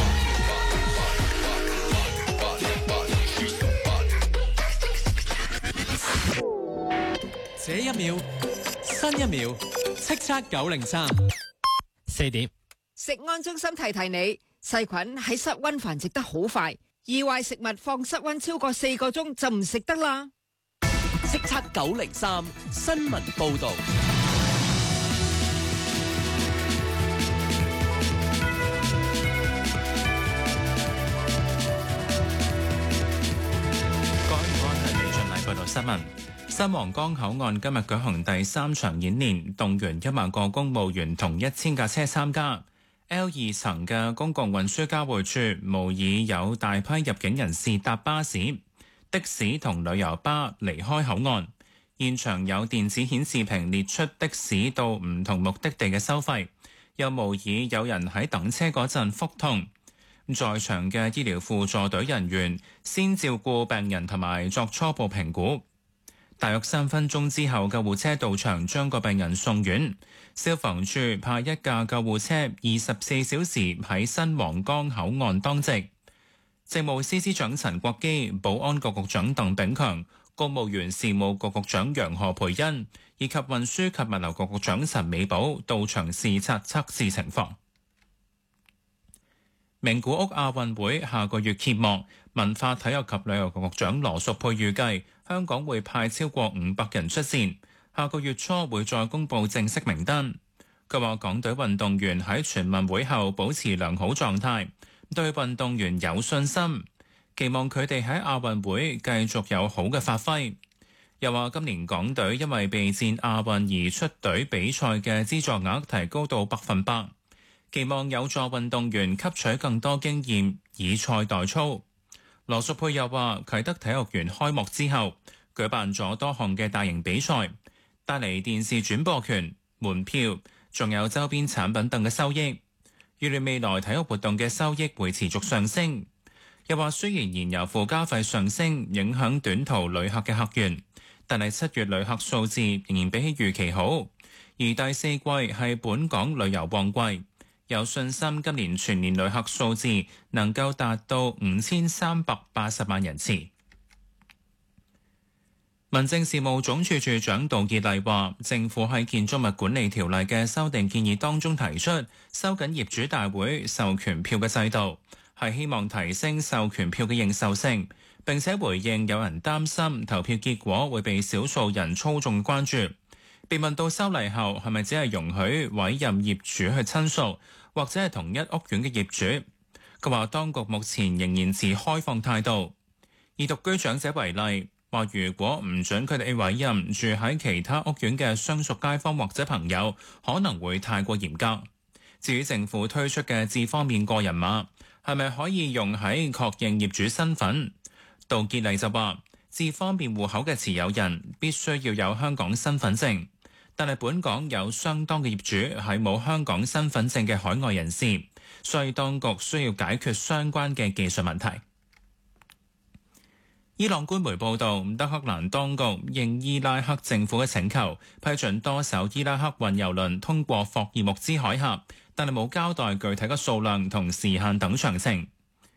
這一秒，新一秒，叱咤903。 4點。 食安中心提提你，細菌喺室溫繁殖得好快，易壞食物放室溫超過4個鐘就唔食得啦。 叱咤903新聞報導。 報道新聞，新皇崗口岸今日舉行第3場演練，動員1萬個公務員同1000架車參加。L2 層嘅公共運輸交匯處模擬有大批入境人士搭巴士、的士同旅遊巴離開口岸，現場有電子顯示屏列出的士到唔同目的地嘅收費，又模擬有人喺等車嗰陣腹痛。在場嘅醫療輔助隊人員先照顧病人同埋作初步評估，大約3分鐘之後，救護車到場將個病人送院。消防處派1架救護車24小時喺新皇崗口岸當值。政務司司長陳國基、保安局局長鄧炳強、公務員事務局局長楊何培恩以及運輸及物流局局長陳美寶到場視察測試情況。名古屋亞運會下個月揭幕，文化體育及旅遊局局長羅淑佩預計香港會派超過500人出戰，下個月初會再公布正式名單。佢話港隊運動員喺全運會後保持良好狀態，對運動員有信心，期望佢哋喺亞運會繼續有好嘅發揮。又話今年港隊因為備戰亞運而出隊比賽嘅資助額提高到100%。期望有助運動員吸取更多經驗，以賽代操。羅淑佩又話，啟德體育園開幕之後，舉辦咗多項嘅大型比賽，帶嚟電視轉播權、門票，仲有周邊產品等嘅收益。預料未來體育活動嘅收益會持續上升。又話雖然燃油附加費上升影響短途旅客嘅客源，但係7月旅客數字仍然比起預期好，而第4季係本港旅遊旺季。有信心今年全年旅客數字能夠達到5380萬人次。民政事務總署署長杜熱麗話，政府喺建築物管理條例嘅修訂建議當中提出，收緊業主大會授權票嘅制度，係希望提升授權票嘅認受性，並且回應有人擔心投票結果會被少數人操縱關注。被問到修例後係咪只係容許委任業主去親屬，或者係同一屋苑嘅業主，佢話當局目前仍然持開放態度。以獨居長者為例，話如果唔准佢哋委任住喺其他屋苑嘅相熟街坊或者朋友，可能會太過嚴格。至於政府推出嘅智方便個人碼，係咪可以用喺確認業主身份？杜潔麗就話，智方便戶口嘅持有人必須要有香港身份證。但係本港有相當嘅業主係冇香港身份證嘅海外人士，所以當局需要解決相關嘅技術問題。伊朗官媒報道，德黑蘭當局應伊拉克政府嘅請求，批准多艘伊拉克運油輪通過霍爾木茲海峽，但係冇交代具體嘅數量同時限等詳情。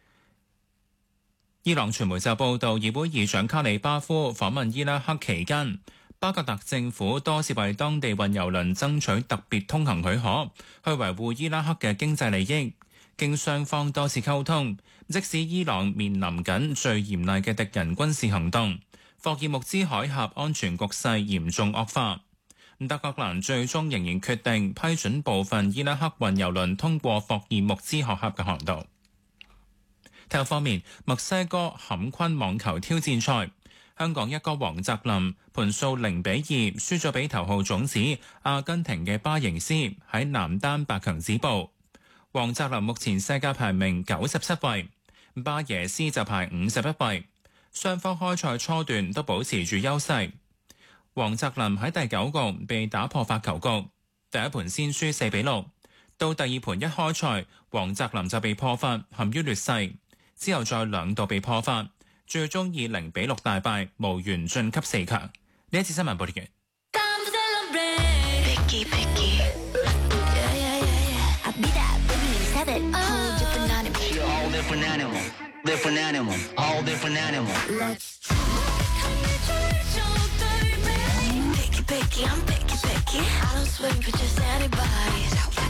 伊朗傳媒就報道，議會議長卡里巴夫訪問伊拉克期間，巴格達政府多次為當地運油輪爭取特別通行許可，去維護伊拉克嘅經濟利益。經雙方多次溝通，即使伊朗面臨緊最嚴厲嘅敵人軍事行動，霍爾木茲海峽安全局勢嚴重惡化。 德黑蘭最終仍然決定批准部分伊拉克運油輪通過霍爾木茲河峽嘅航道。體育方面，墨西哥坎昆網球挑戰賽，香港一哥黃澤林盤數0-2輸咗俾頭號種子阿根廷嘅巴形斯，喺男單8強止步。黃澤林目前世界排名97位，巴耶斯就排51位，雙方開賽初段都保持住優勢。黃澤林喺第9局被打破發球局，第一盤先輸4-6，到第二盤一開賽，黃澤林就被破發，陷於劣勢，之後再2度被破發，最終以0-6大敗，無緣晉級4強。呢一次新聞報道完。 Picky, I'm picky, picky. I don't swing for just anybody.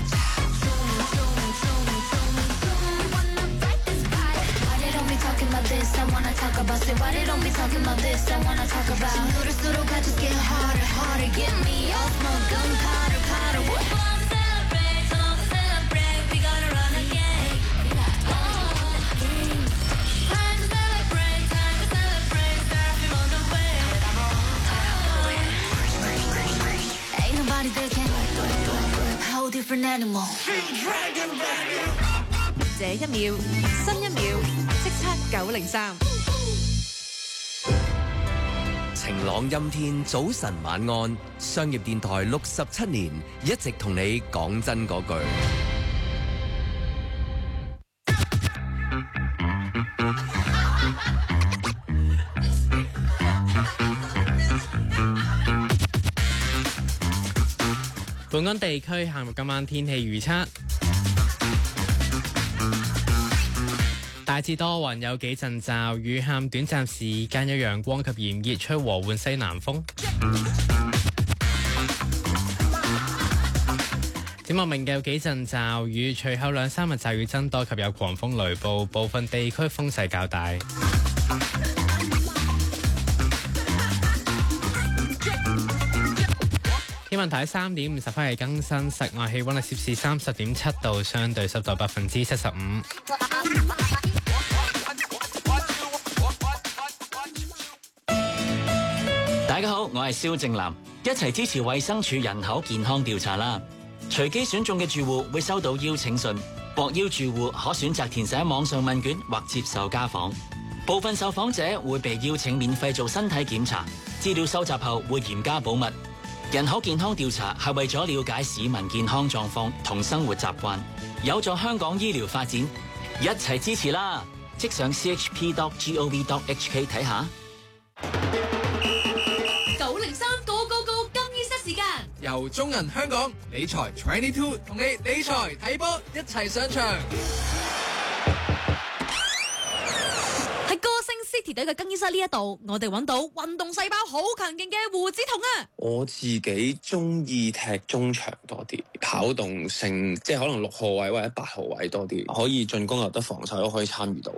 Wanna ride this bike? Why they don't be talking about this? I wanna talk about it. Why they don't be talking about this? I wanna talk about. I just get harder, harder. Get me off my gunpowder, powder. Bomb celebrate, we gotta run again. Time to celebrate, surfing on the wave. Ain't nobody that can whole different animal. 這一秒，新一秒，叱咤903。 晴朗陰天，早晨晚安。商業電台67年，一直同你講真嗰句。 本港地區下午今晚天氣預測，大致多雲，有幾陣驟雨，下午短暫時間有陽光及炎熱，吹和緩西南風。展望明日有幾陣驟雨，隨後2-3日驟雨增多及有狂風雷暴，部分地區風勢較大。天文台3點50分係更新，室外氣溫係攝氏30.7度，相對濕度75%。 大家好，我係蕭正楠，一齊支持衛生署人口健康調查啦！隨機選中嘅住戶會收到邀請信，獲邀住戶可選擇填寫網上問卷或接受家訪。部分受訪者會被邀請免費做身體檢查，資料收集後會嚴加保密。人口健康調查係為咗了解市民健康狀況同生活習慣，有助香港醫療發展，一齊支持啦！即上 chp.gov.hk 睇下。 903 Go Go Go 更衣室時間， 由中銀香港理財22同你理財睇波一齊上場。 喺歌星 City 隊嘅更衣室呢一度，我哋揾到運動細胞好強勁嘅胡子彤啊！ 我自己中意踢中場多啲，跑動性即係可能6號位或者8號位多啲，可以進攻又得，防守都可以參與到。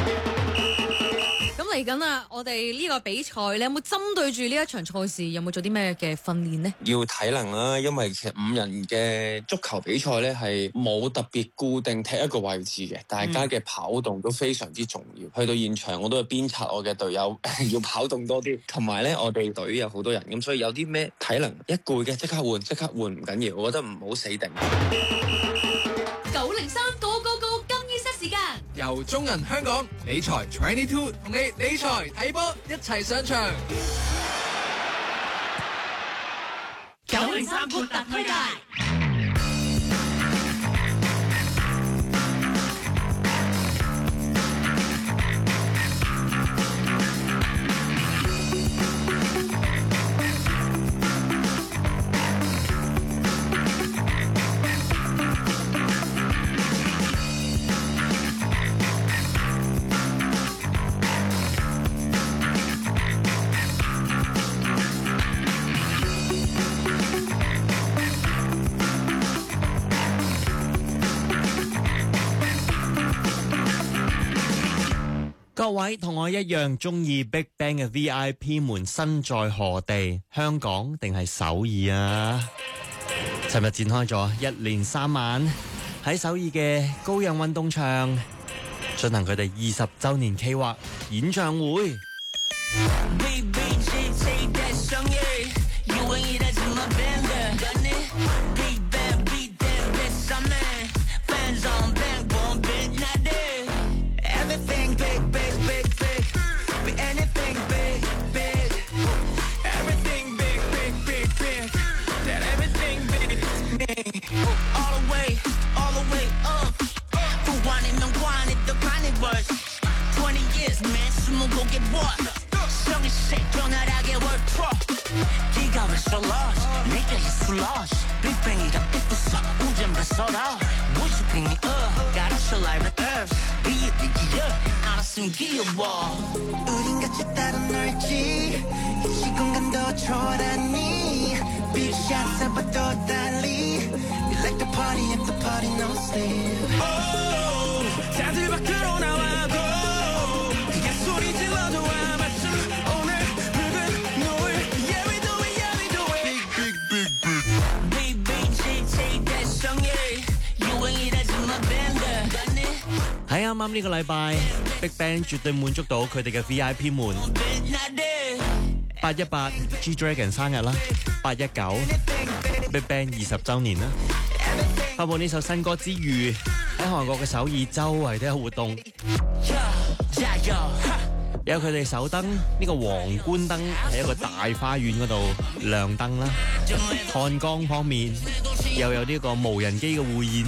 咁嚟緊啊！我哋呢個比賽，你有冇針對住呢一場賽事，有冇做啲咩嘅訓練呢？ 要體能啦，因為其實5人嘅足球比賽咧係冇特別固定踢一個位置嘅，大家嘅跑動都非常之重要。去到現場我都係鞭策我嘅隊友要跑動多啲，同埋咧我哋隊有好多人，咁所以有啲咩體能一攰嘅即刻換唔緊要，我覺得唔好死定。 903 Go Go Go 更衣室時間， 由中銀香港理財22同你理財睇波一齊上場。 903撥特推介。 各位同我一樣中意 Big Bang 嘅 VIP 們身在何地？香港定係首爾啊？尋日展開咗一連3晚喺首爾嘅高陽運動場進行佢哋20週年企劃演唱會。 우린 같이 따로 놀지 이 시공간도 초라하니 Big shots 잡아도 달리 We like the party at the party no sleep oh, 다들 밖으로 나와도 그냥 소리 질러도 아마추어 오늘 붉은 노을 Yeah we do it yeah we do it Big big big big big 대성예 유행이라지만 밴드 喺啱啱呢個禮拜 Big Bang 絕對滿足到佢哋嘅 VIP 們。818 G Dragon 生日啦，819 Big Bang 20週年啦。發佈呢首新歌之餘，喺韓國嘅首爾周圍都有活動，有佢哋手燈呢個皇冠燈喺一個大花園嗰度亮燈啦。漢江方面又有呢個無人機嘅匯演。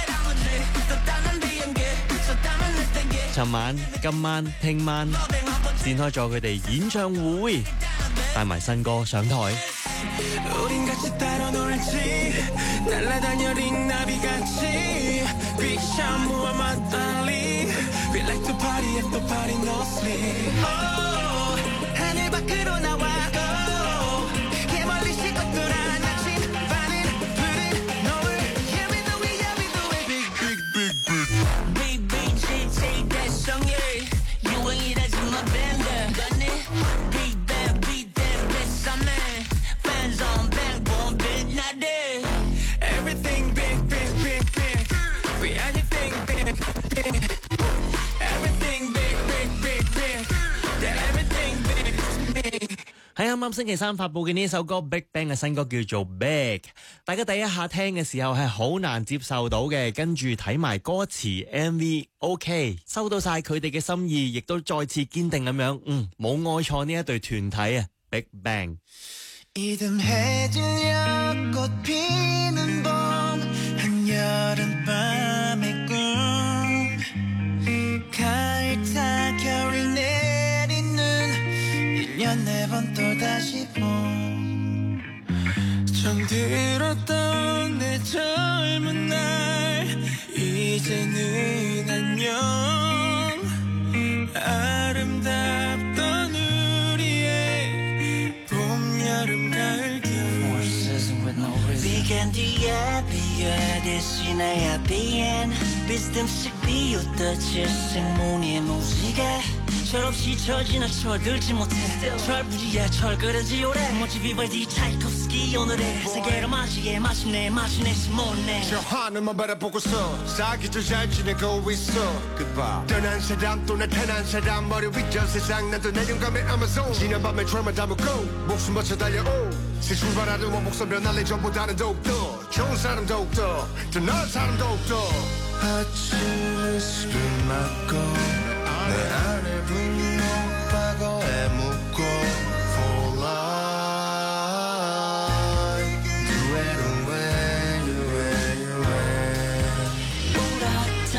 尋晚、今晚、聽晚展開咗佢哋演唱會，帶埋新歌上台。 우린 같이 따로 놀지 날아다녀 린나비같이 Big shot 모아 맞달리 We like to party at the party no sleep oh, 하늘 밖으로 나와고 개멀리 시것들아 나친 반은 푸른 노을 Yeah we do it yeah we do it Big big big big Big big big 대성예 유행이라지만 밴드 Big bang big bang best man Fans on bang boom big not there Everything big big big big We anything big big Everything big big big big That everything big big 喺啱啱星期三發佈嘅呢首歌 Big Bang 嘅新歌叫做 Big， 大家第一下聽嘅時候係好難接受到嘅，跟住睇埋歌詞 MV OK， 收到晒佢哋嘅心意，亦都再次堅定咁樣，冇愛錯呢一隊團體啊 Big Bang。 이듬해질 여꽃 피는 봄 한여름밤의 꿈 가을 타 겨울 내리는 1년 4번 또다시 봄 정들었던 내 젊은 날 이제는 안녕 아름답던 우리의 봄 여름 가을 겨울 비간뒤에 비에 대신에 비엔 비스듬씩 비웃듯이 생문의 무지개 철없이 철지나 철들지 못해 철부지에 철그러지 오래 멋지 비발디 차이콥스키 오늘의 세계로 맞이해 마침내 시몬네 저 하늘만 바라보고서 사기도 잘 지내고 있어 Goodbye 떠난 사람 또 나타난 사람 머리 위저 세상 나도 내 영감의 아마존 지난 밤에 트라우마 담고 목숨 바쳐 달려오 새 출발하는 원목선 변할래 전부 다른 독도 좋은 사람 독도 더 나은 사람 독도 아침을 술 맞고 내 안에 불이 높아고 해묻고 For life You 울었던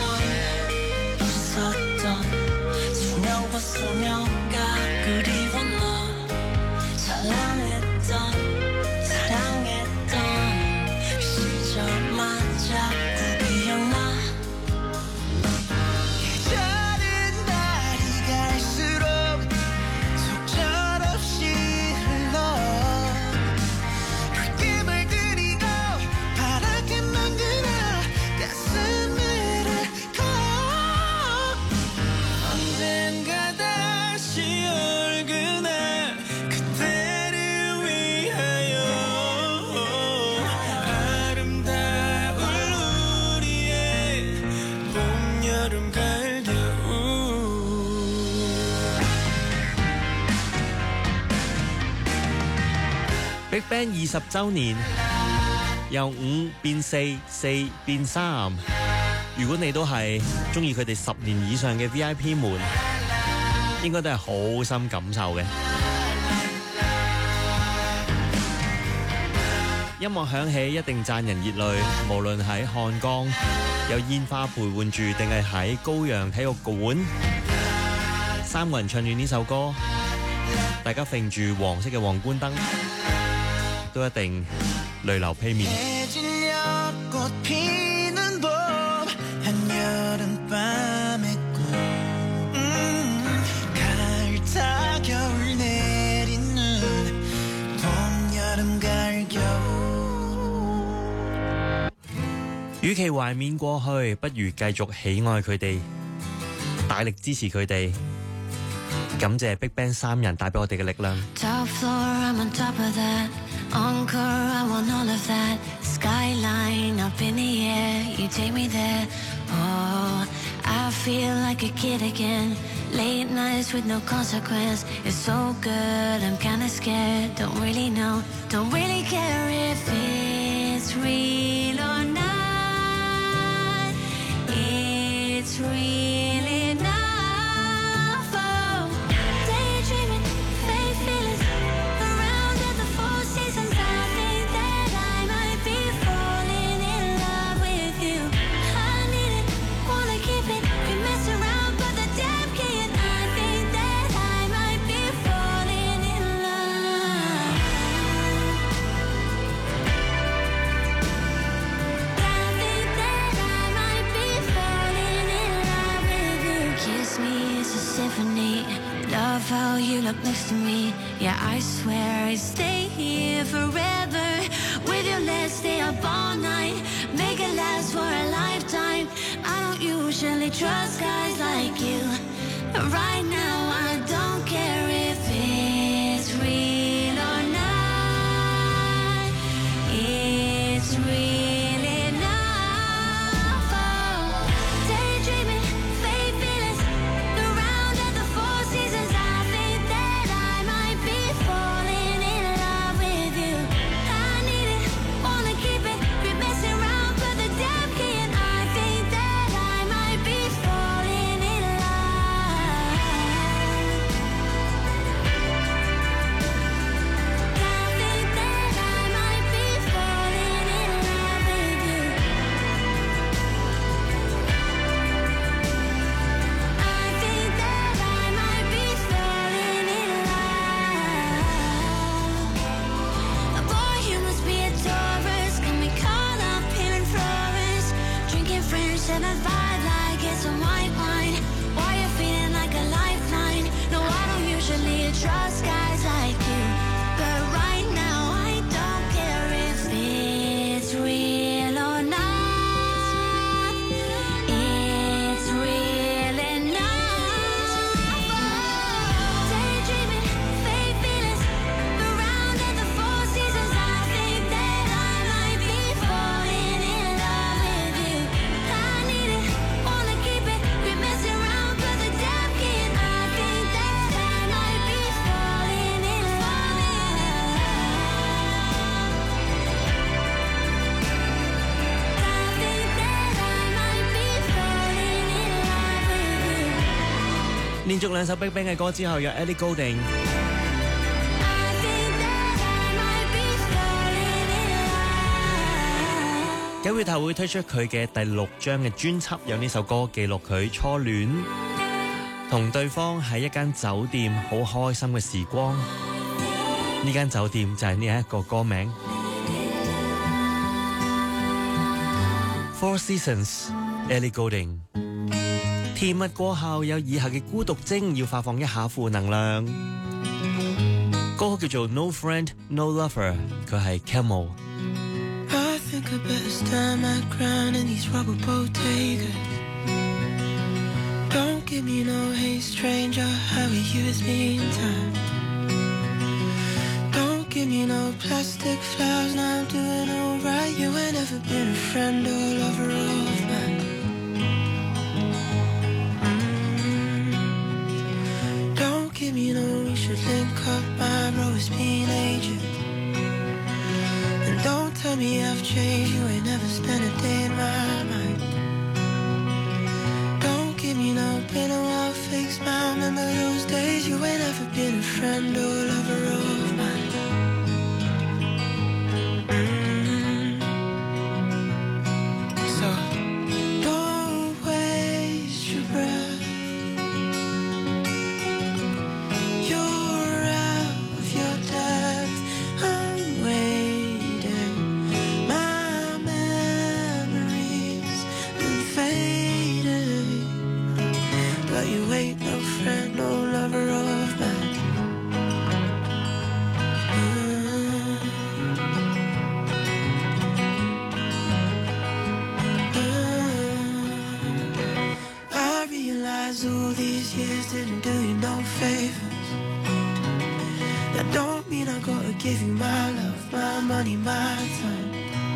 웃었던 소녀와 소녀가 그리워 너 찬란했던 사랑했던 시절만 자꾸 기억나 다른 날이 갈수록 BigBang 20週年，由5變4， 4變3。如果你都係中意佢哋10年以上嘅 VIP 們，應該都係好深感受嘅。音樂響起一定賺人熱淚，無論喺漢江有煙花陪伴住，定係喺高陽體育館，三個人唱住呢首歌，大家揈住黃色嘅皇冠燈，都一定淚流披面。與其懷緬過去，不如繼續喜愛佢哋，大力支持佢哋。感謝 BigBang 三人帶俾我哋嘅力量。 Top floor, I'm on top of that. Encore, I want all of that. Skyline up in the air, you take me there. Oh, I feel like a kid again. Late nights with no consequence. It's so good, I'm kinda scared. Don't really know, don't really care if it's real or not. It's real enough. Oh, daydreaming, fake feelings. Around at the Four Seasons, I think that I might be falling in love with you. I need it, wanna keep it. We mess around, but the damn kid. I think that I might be falling in love. I think that I might be falling in love with you. Kiss me, it's a symphony. Love how you look next to me. Yeah, I swear I stay here forever. With you, let's stay up all night. Make it last for a lifetime. I don't usually trust guys like you. Right now, I don't care if it's real or not. It's real enough. Oh, daydreaming, fake feelings. Around at the Four Seasons, I think that I might be falling in love with you. I need it, wanna keep it. We messing around, but the damn kid. I think that I might be falling in love. I think that I might be falling in love with you. I think that I might be falling in love. Boy, you must be a tourist. Can we call up here in Florence? Drinking French 75 like it's some white wine. Why you feeling like a lifeline? No, I don't usually trust guys like you, but right now I don't care if it's real or not. It's real enough. Daydreaming, fake feelings. Around at the Four Seasons, I think that I might be falling in love with you. I need it, wanna keep it. We messing around, but the damn kid. I think that I might be falling in love. I think that I might be falling in love with you. 連續兩首 BigBang 嘅歌之後，有 Ellie Goulding。9月頭會推出佢嘅第6張嘅專輯，有呢首歌記錄佢初戀，同對方喺一間酒店好開心嘅時光。呢間酒店就係呢一個歌名 Four Seasons Ellie Goulding。甜蜜過後有以下嘅孤獨症，要發放一下負能量。歌叫做 No Friend No Lover， 佢係 Camel。 I think I better stand my ground in these rubber bodegas. Don't give me no hate, stranger, how you use me in time. Don't give me no plastic flowers, now I'm doing alright. You ain't never been a friend or lover of mine. Don't give me no, we should link up, my bro, it's been ages. change, you ain't never spent a day in my mind. Don't give me no pain or a fake smile. Remember those days, you ain't ever been a friend or a lover of mine. So don't waste your breath. You're out of your depth. I'm waiting. My memories been fading, but you ain't no friend, no lover of mine. I realize all these years didn't do you no favors. That don't mean I gotta give you my love, my money, my time.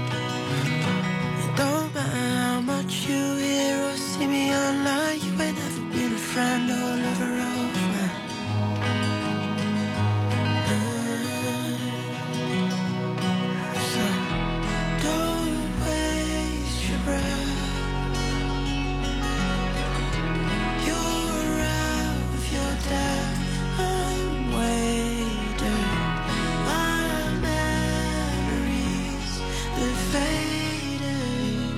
It don't matter how much you hear or see me online, you ain't never been a friend or lover of mine. So don't waste your breath. You're out of your depth. I'm waiting. My memories been fading,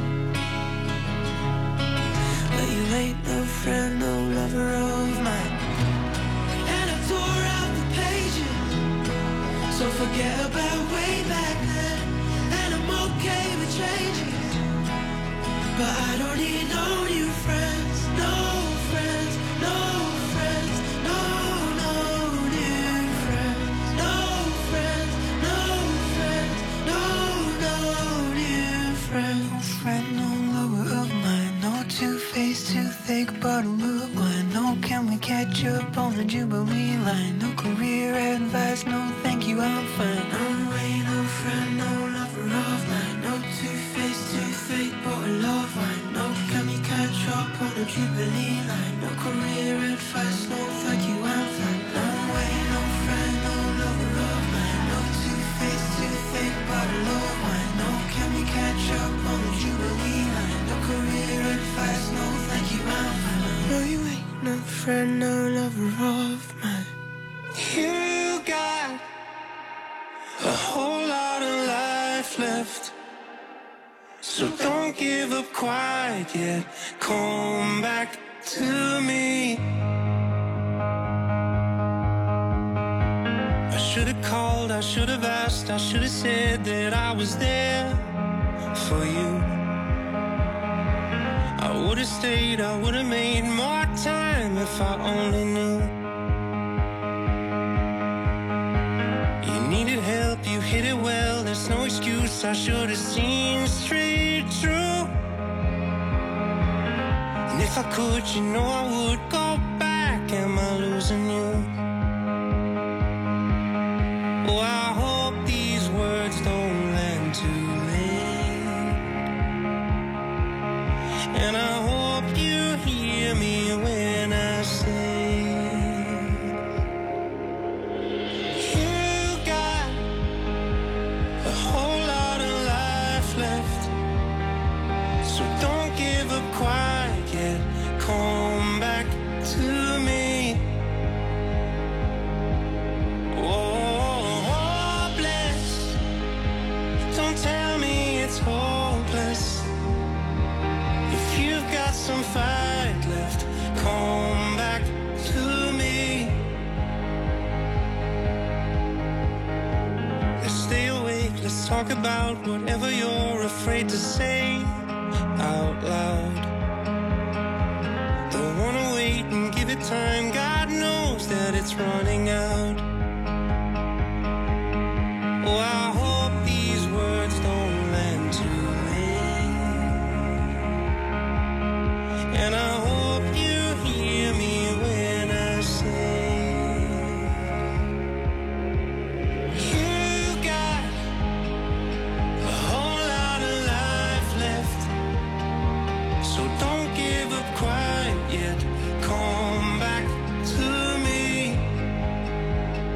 but you ain't no friend, no lover of mine. And I tore out the pages, so forget about way back then. And I'm okay with changes, but I don't need no new friends, no friends, no friends, no, no new friends, no friends, no friends, no, no new friends. No friend, no lover of mine, no two-faced, too-thick bottle of wine. No, can we catch up on the Jubilee line? No career advice, no thank you, I'm fine. No way, no friend, no lover of mine. No two-faced, too-thick bottle of wine. No, can we catch up on the Jubilee line? No career advice, no thank you, I'm fine. No way, no friend, no lover of mine. No two-faced, too-thick bottle of wine. No, can we catch up on the Jubilee line? No career advice, no thank you, I'm fine. No, you ain't no friend, no lover of mine. You got a whole lot of life left, so don't give up quite yet. Come back to me. I should have called, I should have asked, I should have said that I was there for you. I would have stayed, I would have made more time if I only knew. You needed help, you hit it well, there's no excuse, I should have seen straight through. And if I could, you know I would go back, am I losing you? Oh, I hope these words don't land too late, and I hope you hear me when I say you got a whole lot of life left, so don't give up quite yet. Come back to me. Oh, hopeless. Don't tell me it's hopeless. If you've got some fight left, come back to me. Let's stay awake, let's talk about whatever you're afraid to say out loud. Don't wanna wait and give it time, God knows that it's running out. Oh, I hope these words don't land too late, and I hope you hear me when I say you got a whole lot of life left, so don't give up quite yet. Come back to me.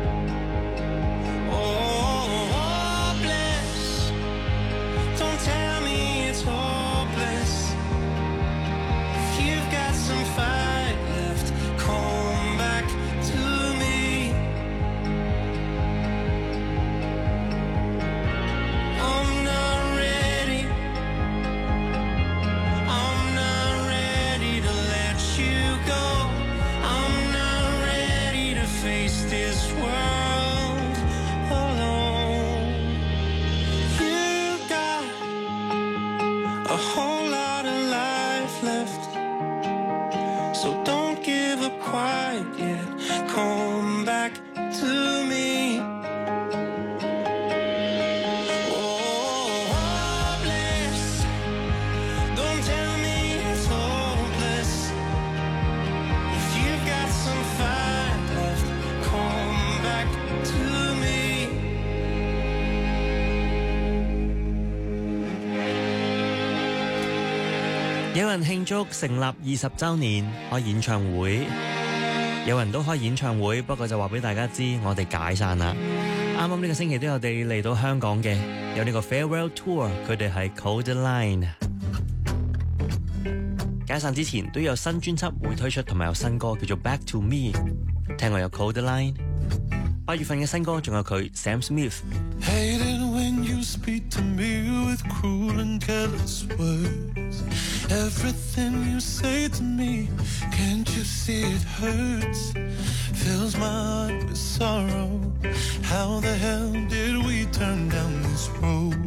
有人慶祝成立20週年開演唱會，有人都開演唱會，不過就話俾大家知我哋解散啦。啱啱呢個星期都有哋嚟到香港嘅，有呢個 Farewell Tour， 佢哋係 Kodaline。解散之前都有新專輯會推出，同埋有新歌叫做 Back to Me。聽過有 Kodaline， 8月份嘅新歌仲有佢 Sam Smith。Hate it when you speak to me with cruel and careless words. Everything you say to me, can't you see it hurts? Fills my heart with sorrow. How the hell did we turn down this road?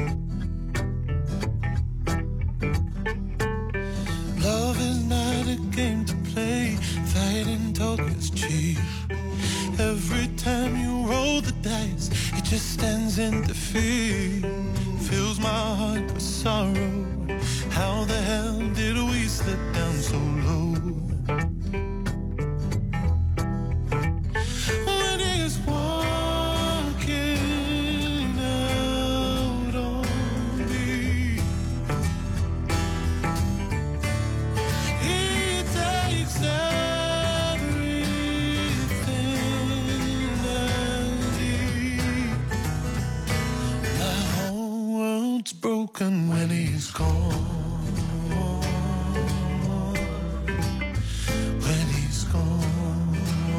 Love is not a game to play. Fighting talk is cheap. Every time you roll the dice, it just stands in defeat. Fills my heart with sorrow. How the hell did we slip down so low? When he's walking out on me, he takes broken when he's gone. When he's gone.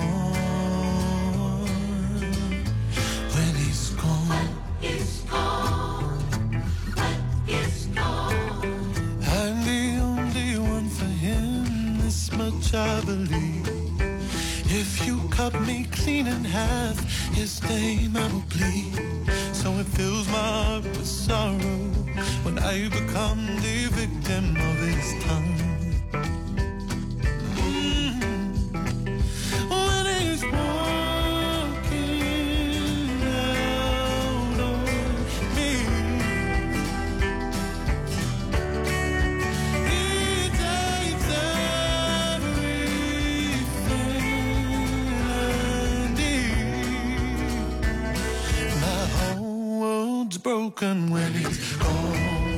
When he's gone. When he's gone. When he's gone. I'm the only one for him, this much I believe. If you cut me clean in half, his name I will bleed. So it fills my heart with sorrow when I become the victim of his tongue. When he's walking out on me, he takes everything I need. My whole world's broken when he's gone.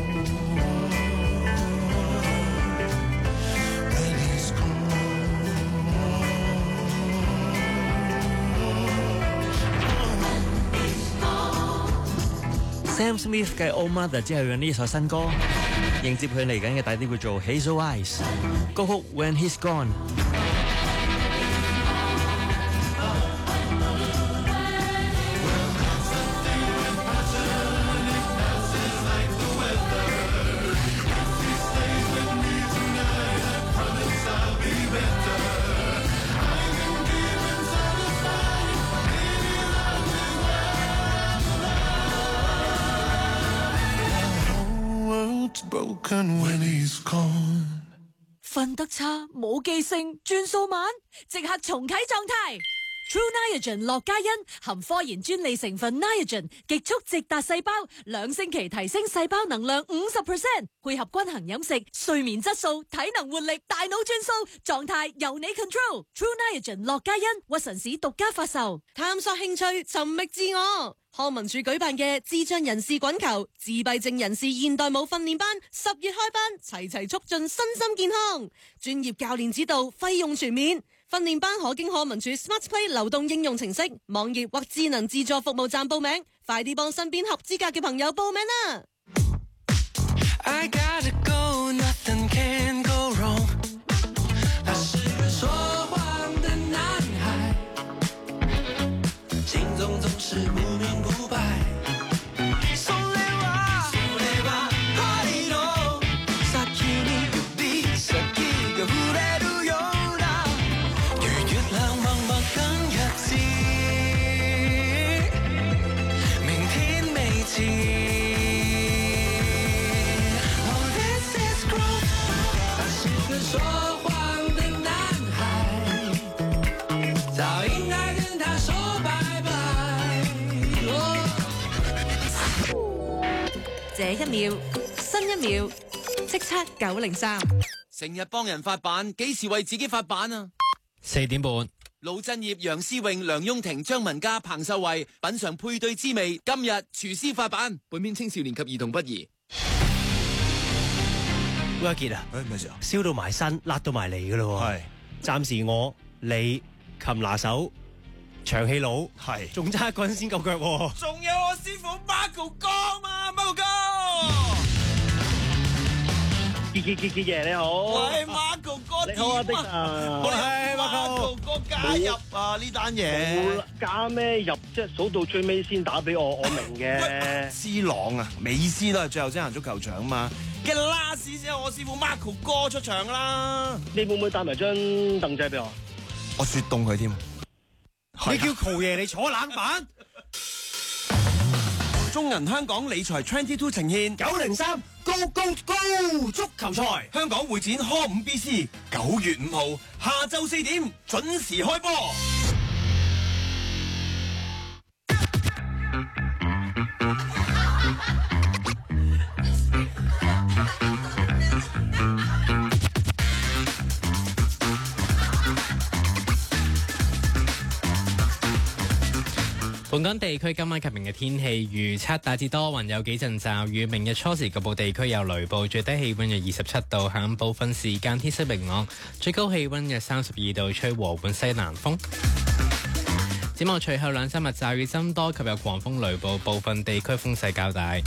Sam Smith 嘅 Old Mother 之後用呢首新歌迎接佢嚟緊嘅大碟，叫做 Hazel Eyes， 歌曲 When He's Gone。 Broken when he's gone。 瞓得差冇記性轉數慢，即刻重啟狀態。True Niagen 樂嘉欣含科研專利成分 Niagen， 極速直達細胞，2星期提升細胞能量 50%， 配合均衡飲食、睡眠質素、體能活力、大腦轉數，狀態由你 control。True Niagen 樂嘉欣屈臣氏獨家發售。探索興趣，尋覓自我。康文署舉辦嘅智障人士滾球、自閉症人士現代舞訓練班10月開班，齊齊促進身心健康。專業教練指導，費用全免。訓練班可經康文署 Smart Play 流動應用程式、網頁或智能自助服務站報名。快啲幫身邊合資格嘅朋友報名啦 ！I gotta go, nothing can go wrong。 他是个说谎的男孩，心中总是不明不白。说谎的男孩，早應該跟他說拜拜。 這一秒，新一秒，叱咤903。 成日幫人發版，幾時為自己發版啊 ？4點半， 盧振業、楊思穎、梁雍婷、張文嘉、彭秀慧品嘗配對滋味。今日廚師發版，本片青少年及兒童不宜。 阿傑啊， 咩事啊？ 燒到埋身，辣到埋嚟噶咯喎。 係， 暫時我、你、擒拿手、長氣佬， 係， 仲差一個人先夠腳喎。 仲有我師傅 Marco 哥嘛 ，Marco 哥。 傑爺你好。 喂 ，Marco 哥你好啊，的喂 ，Marco 哥加入啊呢單嘢。 加咩入啫？數到最尾先打俾我明嘅。 C 朗啊，美斯都係最後先行足球場嘛。 嘅 last 先係我師傅 Marco 哥出場啦。 你會唔會帶埋張凳仔俾我？ 我雪凍佢添。 你叫豪爺嚟坐冷板？ 中銀香港理財22呈現 903 Go Go Go 足球賽， 香港會展 Hall 5BC 9月5號下晝4點準時開波。 本港地區今晚及明日天氣預測大致多雲，有幾陣驟雨。明日初時局部地區有雷暴，最低氣溫約27度，下午部分時間天色明朗，最高氣溫約32度，吹和緩西南風。展望隨後2-3日驟雨增多及有狂風雷暴，部分地區風勢較大。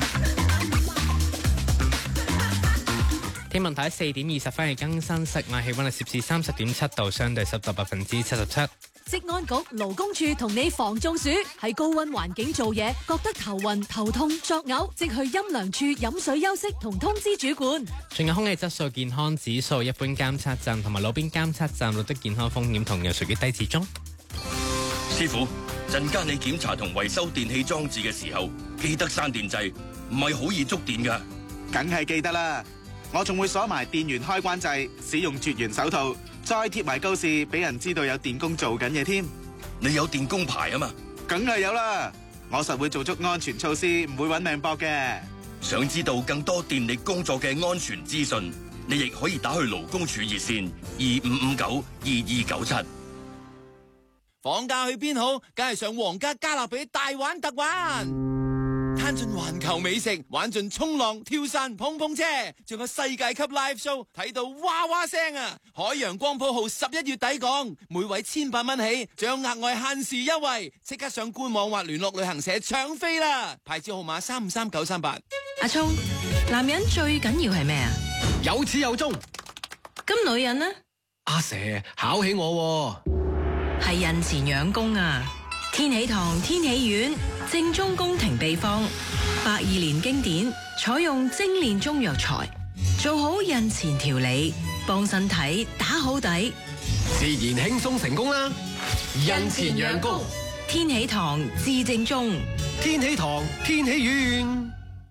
天文台4點20分嘅更新，室外氣溫係攝氏30.7度，相對濕度77%。 職安局勞工處同你防中暑，喺高溫環境做嘢，覺得頭暈、頭痛、作嘔，即去陰涼處飲水休息同通知主管。 仲有空氣質素健康指數，一般監測站同埋路邊監測站錄得健康風險同樣屬於低至中。 師傅，陣間你檢查同維修電器裝置嘅時候，記得閂電掣，唔係好易觸電㗎。 梗係記得啦，我仲會鎖埋電源開關掣，使用絕緣手套。再貼埋告示，俾人知道有電工做緊嘢添。 你有電工牌啊嘛？ 梗係有啦，我實會做足安全措施，唔會揾命搏嘅。 想知道更多電力工作嘅安全資訊，你亦可以打去勞工處熱線25592297。 放假去邊好？梗係上皇家加勒比大玩特玩。攤盡環球美食，玩盡衝浪、跳傘、碰碰車，仲有世界級 live show， 睇到哇哇聲啊！海洋光譜號11月抵港，每位1800蚊起，仲有額外限時優惠，即刻上官網或聯絡旅行社搶飛啦！牌照號碼353938。 阿聰，男人最緊要係咩啊？ 有始有終。 咁女人呢？ 阿蛇考起我喎， 係孕前養功啊！天喜堂天喜丸正宗宮廷秘方，120年經典，採用精煉中藥材，做好孕前調理，幫身體打好底， 自然輕鬆成功啦！孕前養功， 天喜堂至正宗， 天喜堂天喜丸。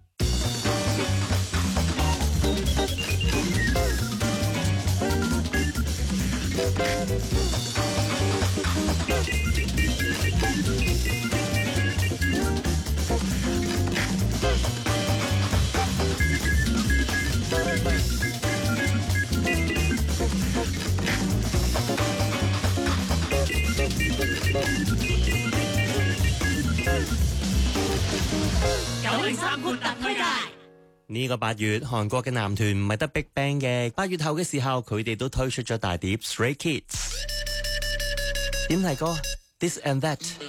903豁特推介。 呢個8月，韓國嘅男團唔係得 Big Bang 嘅。8月頭嘅時候，佢哋都推出咗大碟 Stray Kids。點題歌 This and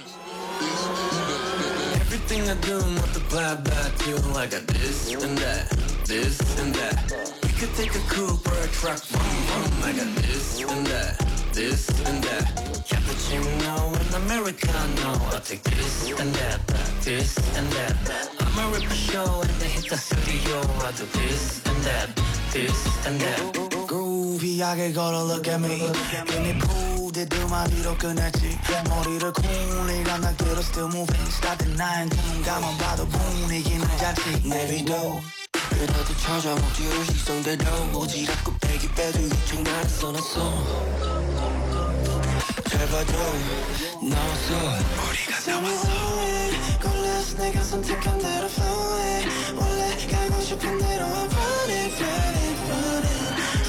That。Everything I do, multiply by 2. I got this and that, this and that. We could take a coupe or a truck, vroom, vroom. I got this and that, this and that. Cappuccino and Americano. I'll take this and that, this and that. I'ma rip a show and then hit the studio. I'll do this and that, this and that. Groovy,하게 걸어 look at me. 괜히 부대도 많이로 끝냈지. 머리를 쿵리가 날 들어 still moving. Starting 19 가만 봐도 분위기는 잤지. 내비도 그래도 찾아 목지로 시선대도 오지랖 곱빼기 빼도 이쪽 나를 써놨어. 잘 봐도 나왔어. 우리가 나왔어. 골라서 내가 선택한 대로 flowing. 원래 가고 싶은 대로 I run it, run it, run it.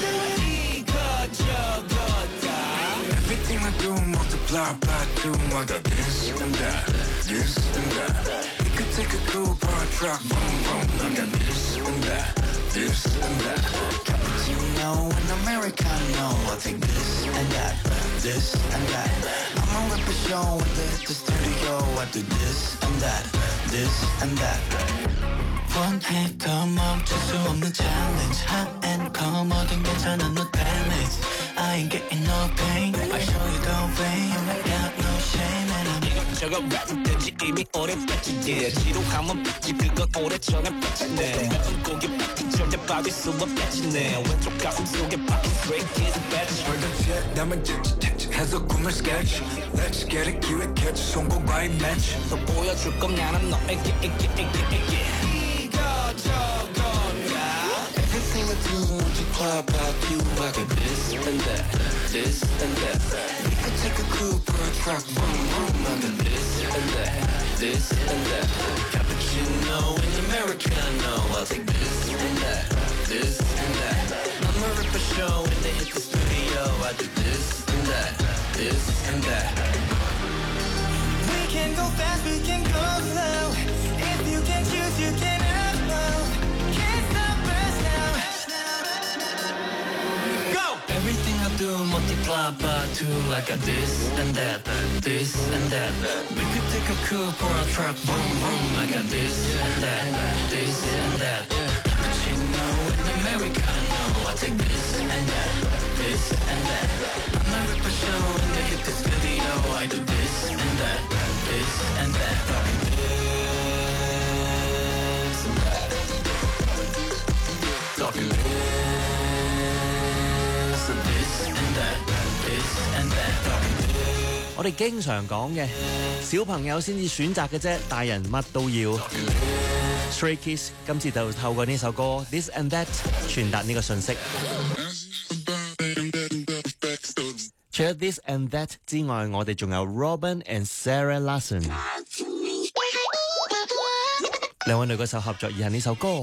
Everything I do, multiply by 2. I got this and that, this and that. We could take a coupe or a truck, boom, boom. I got this and that, this and that. Americano. I'll take this and that, this and that. I'ma rip a show when they hit the studio. I do this and that, this and that. 원해도 멈출 수 없는 challenge. Hot and cold 뭐든 괜찮아 no damage. I ain't getting no pain. I show you the way. I got no shame and I'm 이것저것 랩든지 이미 오래 뺐지. yeah. 지루함은 뺐지 그건 오래전에 뺐지네. 매운 고기 뺐지 절대 빠질 수 없겠지네. 왼쪽 가슴 속에 박힌 straight kids batch. 월급제 남은 찌찌찌찌 해서 꿈을 sketch. Let's get it 기획해줘 송곳과의 match. 또 보여줄 건 나는 너에게 Everything I do won't you cry about you. I got this and that, this and that. We could take a coupe or a truck, vroom vroom. I got this and that, this and that. Cappuccino and Americano. I'll take this and that, this and that. I'ma rip a show when they hit the studio. I do this and that, this and that. We can go fast, we can go slow. If you can choose, you can upload. Can't stop us now. Go! Everything I do multiply by two. I got this and that, this and that. We could take a coupe or a truck, vroom vroom. I got this and that, this and that. Cappuccino and Americano. I take this and that, this and that. I'ma rip a show when they hit the studio. I do this and that, this and that. This and that. Talking this and this and that, this and that. 我哋經常講嘅，小朋友先至選擇嘅啫，大人乜都要。Stray Kids 今次就透過呢首歌《This and That》傳達呢個信息。除咗 This and That 之外，我哋仲有 Robin and Sarah Larson 兩位女歌手合作而行呢首歌。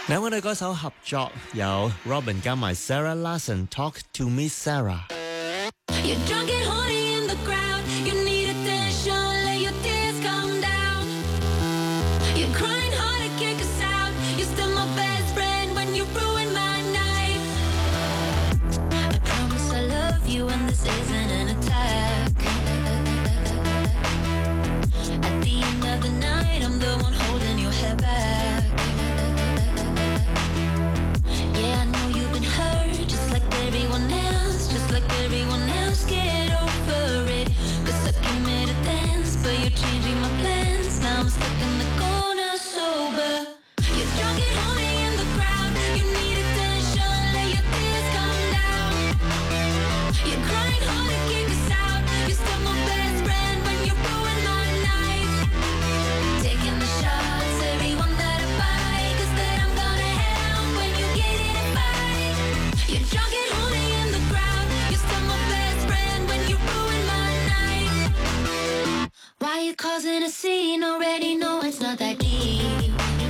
兩個女歌手合作，有 Robin 加埋 Sarah Larson Talk to Me Sarah。You're drunk and horny in the crowd. You need attention. Let your tears come down. You're crying hard to kick us out. You're still my best friend when you ruin my night. I promise I love you and this isn't an attack. At the end of the night, I'm the one holding your head back. Yeah, I know you've been hurt, just like everyone else, just like everyone else. Get over it, 'cause I came here to dance, but you're changing my plans. Now I'm stuck in the corner sober. You're drunk and horny in the crowd. You need attention, let your tears come down. You're crying hard to kick us out. You're still my best friend when you ruin my night. Taking the shots, everyone that I buy, 'cause then I'm gonna help when you get in a fight. You're drunk and horny in the crowd. You're still my best friend when you ruin my night. Why you causing a scene? Already know it's not that deep.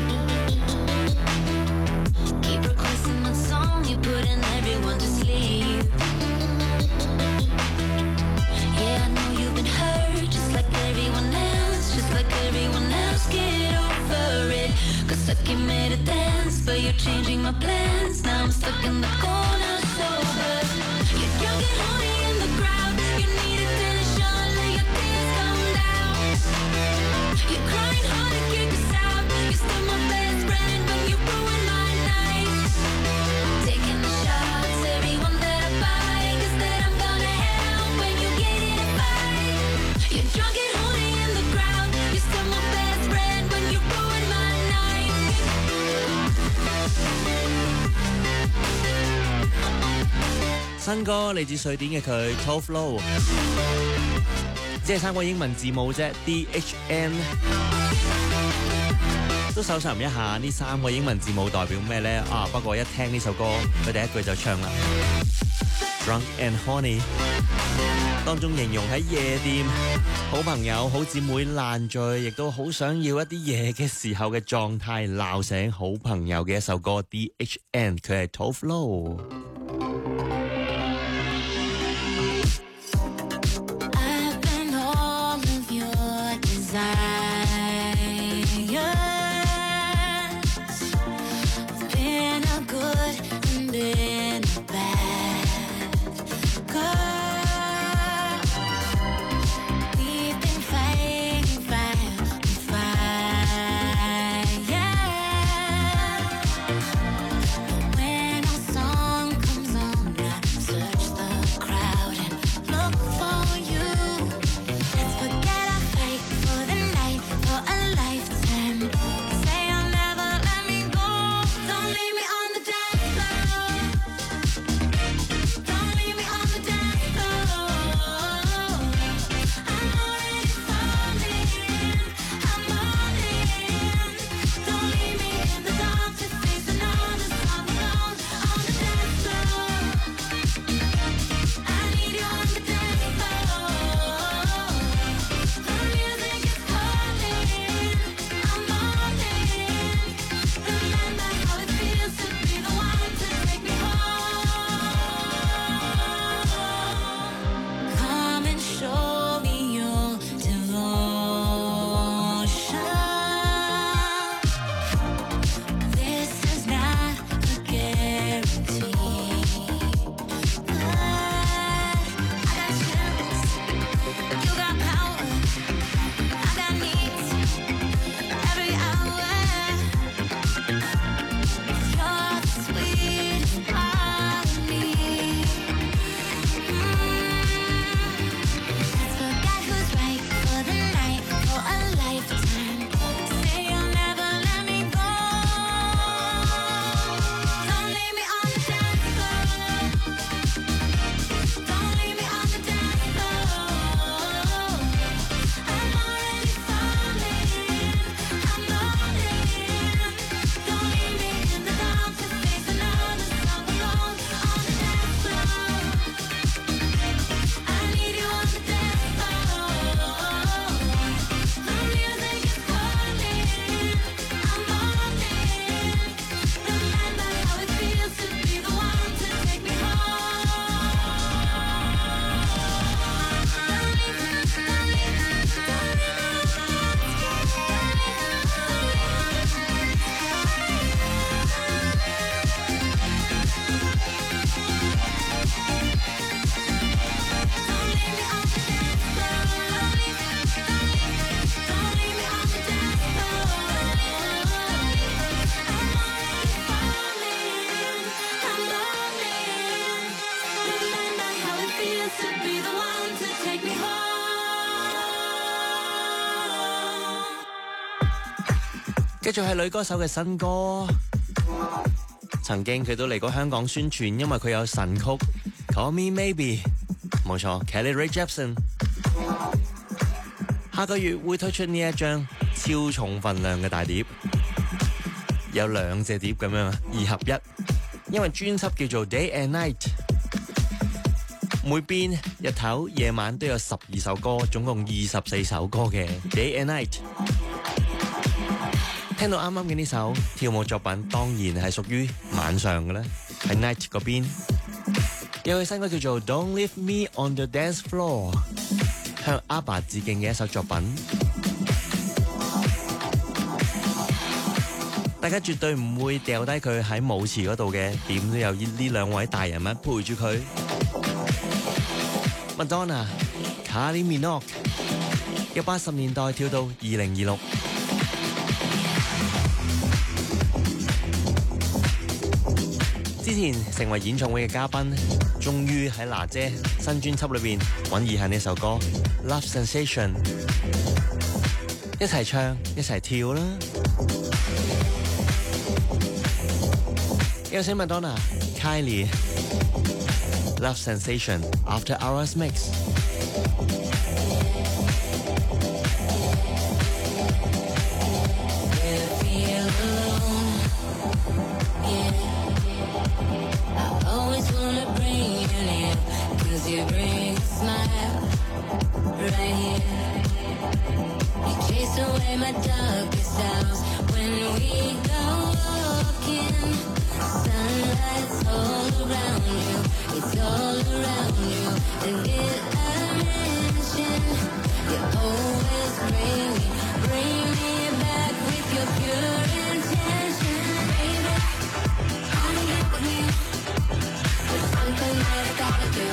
Keep requesting one song, you're putting everyone to sleep. Yeah, I know you've been hurt, just like everyone else, just like everyone else. Get over it, 'cause I came here to dance, but you're changing my plans. Now I'm stuck in the corner sober. You're drunk and horny in the crowd. You need attention, let your tears come down. You're crying hard to kick us out. You're still my best friend when you ruin my night. Taking the shots, everyone that I buy, 'cause then I'm gonna help when you get in a fight. You're drunk and horny in the crowd. You're still my best friend when you ruin my night. 新歌嚟自瑞典嘅佢 Tove Lo， 只係3個英文字母啫 DHN， 都搜尋一下呢3個英文字母代表咩呢？不過一聽呢首歌，佢第一句就唱啦 Drunk and Horny， 當中形容喺夜店好朋友好姊妹爛醉，亦都好想要一啲嘢嘅時候嘅狀態，鬧醒好朋友嘅一首歌 DHN， 佢係 Tove Lo。 When our song 繼續係女歌手嘅新歌，曾經佢都嚟過香港宣傳，因為佢有神曲《Call Me Maybe》，冇錯 ，Kelly Rae Jepsen。下個月會推出呢一張超重分量嘅大碟，有2隻碟咁樣2合1，因為專輯叫做 Day and Night， 每邊日頭夜晚都有12首歌，總共24首歌嘅 Day and Night。聽到啱啱嘅呢首跳舞作品，當然係屬於晚上嘅啦，喺 Night 嗰邊。有佢新歌叫做 Don't Leave Me on the Dance Floor， 向阿爸致敬嘅一首作品。大家絕對唔會掉低佢喺舞池嗰度嘅，點都有呢2位大人物陪住佢。Madonna、Kylie Minogue， 由80年代跳到2026。之前成為演唱會嘅嘉賓，終於喺娜姐新專輯裏邊揾以下呢首歌《Love Sensation》，一齊唱一齊跳啦！有請 Madonna、Kylie，《Love Sensation After Hours Mix》。 You bring a smile right here. You chase away my darkest hours when we go walking. Sunlight's all around you, it's all around you. And did I mention you always bring me back with your pure intention, baby? Wanna get with me? There's something that I gotta do.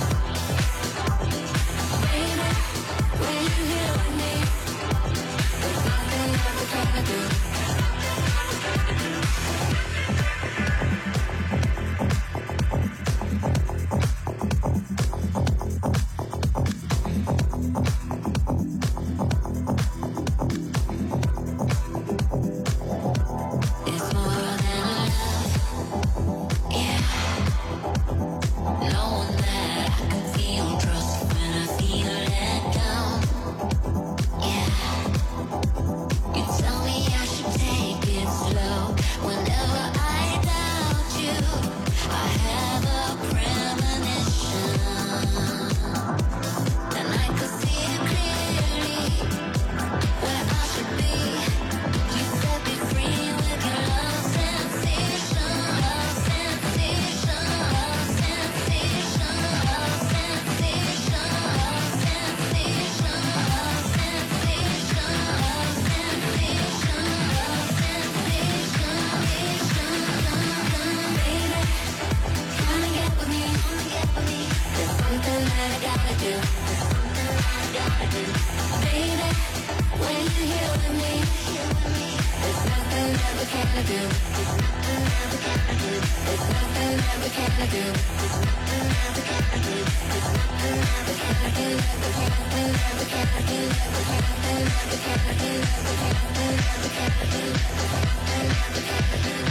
When you're here with me, there's nothing that we can't do. It's more than love, yeah. Knowing that I can feel trust when I feel let down. You tell me I should take it slow. Whenever I doubt you, I have a premonition, and I could see it clearly where I should be. You set me free with your love sensation, love sensation, love sensation, love sensation, love sensation, love sensation, love sensation, love sensation, baby. Come and get with me, there's something that I gotta do, baby. When you're here with me, there's nothing that we can't do, there's nothing that we can't do, there's nothing that we can't do, there's nothing that we can't do, there's nothing that we can't do, there's nothing that we can't do, there's nothing that we can't do, there's nothing that we can't do.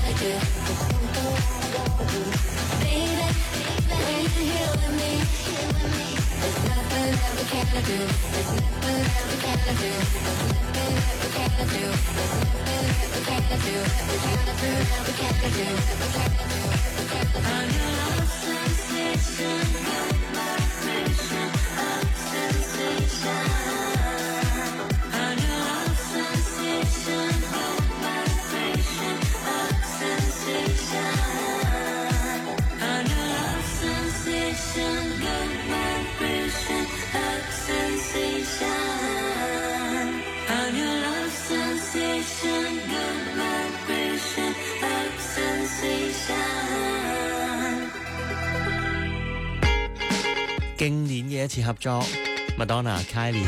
gotta do. Baby, when you're here with me, there's nothing that we can't do. There's nothing that we can't do. There's nothing that we can't do. There's nothing that we can't do. There's nothing that we can't do. I know sensation, good vibration, up sensation. I know sensation, good vibration, up sensation. I know sensation, good vibration, up sensation. I know sensation, good vibration, up sensation. 經典嘅一次合作 Madonna、Kylie。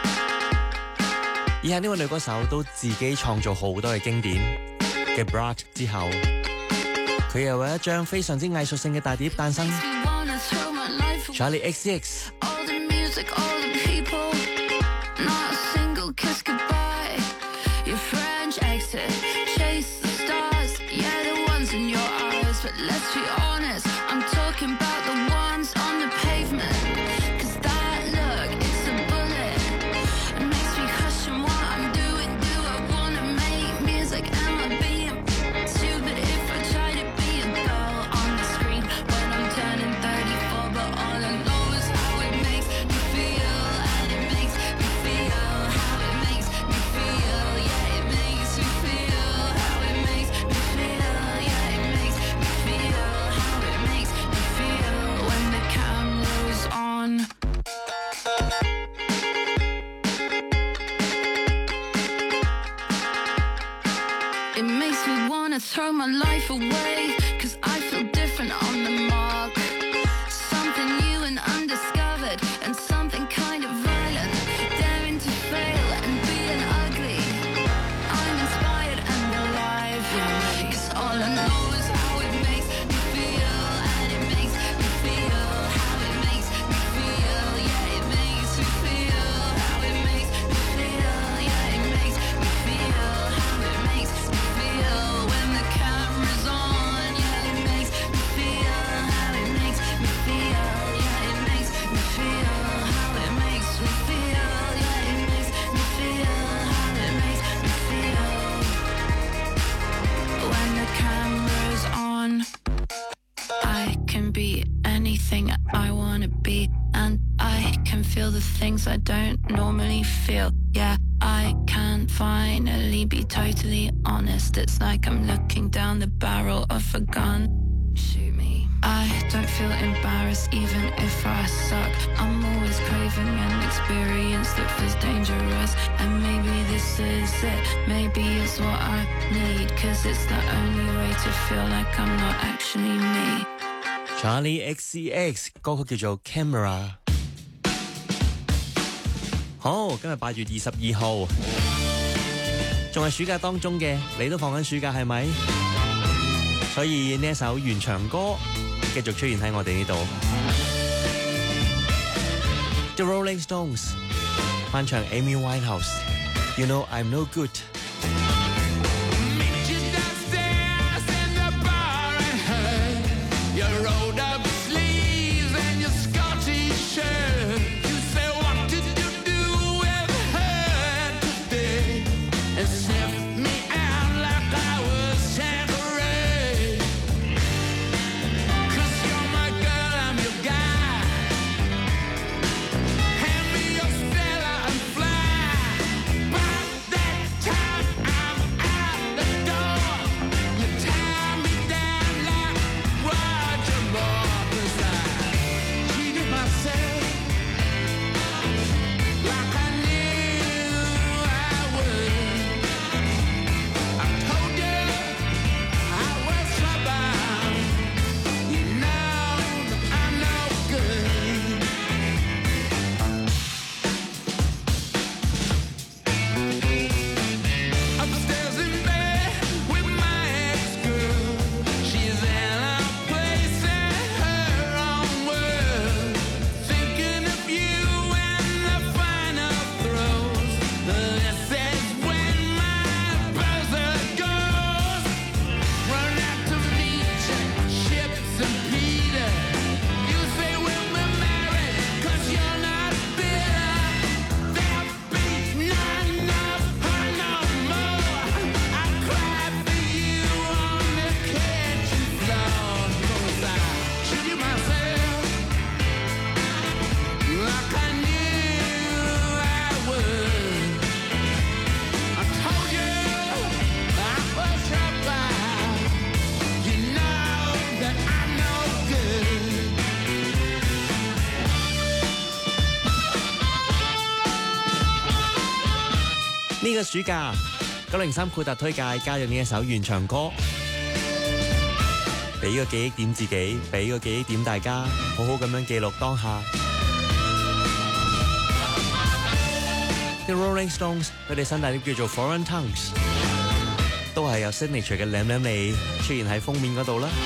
以下呢位女歌手都自己創造好多嘅經典嘅 Brat 之後，佢又有一張非常之藝術性嘅大碟誕生 ，Charlie XCX。 All the music, all the people, not a single kiss goodbye. Your French exit, chase the stars, yeah, the ones in your eyes. But let's be honest, I'm talking about the ones on the pavement. 'Cause that look, it's a bullet. It makes me question what I'm doing. Do I wanna make music? Am I being stupid if I try to be a girl on the screen when I'm turning 34? But all I know is how it makes me feel, and it makes me feel how it makes me feel. Yeah, it makes me feel how it makes me feel. Yeah, it makes me feel how it makes me feel when the camera's on. It makes me wanna throw my life away, 'cause I feel different on the mark. Something new and undiscovered, and something kind of violent. Daring to fail and being ugly. I'm inspired and alive, 'cause all I know is how it makes me feel, and it makes me feel how it makes me feel. Yeah, it makes me feel how it makes me feel. Yeah, it makes me feel how it makes me feel when the camera's on. Yeah, it makes me feel how it makes me feel. Yeah, it makes me feel how it makes me feel. Yeah, it makes me feel how it makes me feel when the camera's on. I can be anything I wanna be, and I can feel the things I don't normally feel. Yeah, I can finally be totally honest. It's like I'm looking down the barrel of a gun. Shoot me. I don't feel embarrassed even if I suck. I'm always craving an experience that feels dangerous. And maybe this is it. Maybe it's what I need, 'cause it's the only way to feel like I'm not actually me. Charlie XCX 歌曲叫做 Camera。好，今日8月22號，仲係暑假當中嘅，你都放緊暑假係咪？所以呢一首原唱歌繼續出現喺我哋呢度。The Rolling Stones 翻唱 Amy Winehouse，You Know I'm No Good。 You rolled up your sleeves and your Scottish shirt. You say, what did you do with her today? And sniffed me out like I was Tanqueray. 'Cause you're my girl, I'm your guy. Hand me your Stella and fly. About that time 呢個暑假，903酷特推介加入呢一首原唱歌，俾個記憶點自己，俾個記憶點大家，好好咁樣記錄當下。The Rolling Stones 佢哋新大碟叫做 Foreign Tongues， 都係有 signature 嘅舐舐味出現喺封面嗰度啦。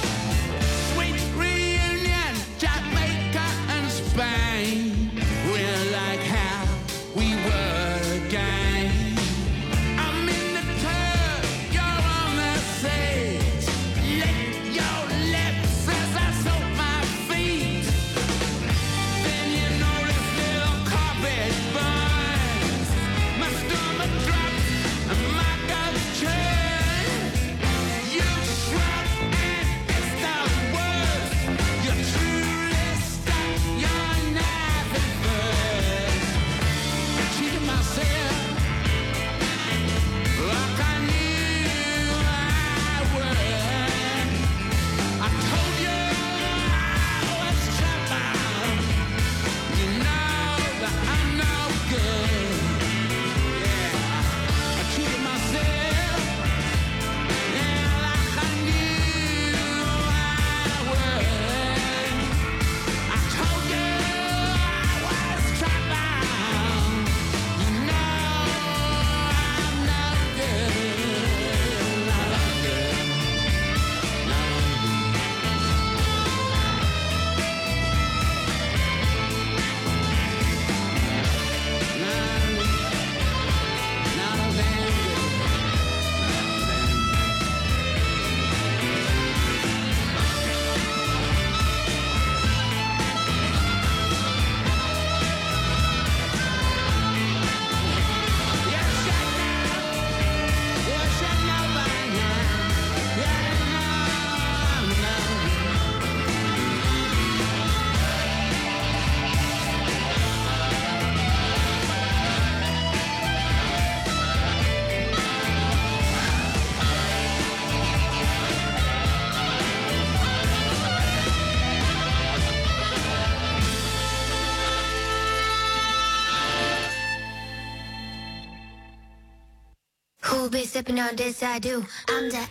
Who be sipping on this? I do. I'm that.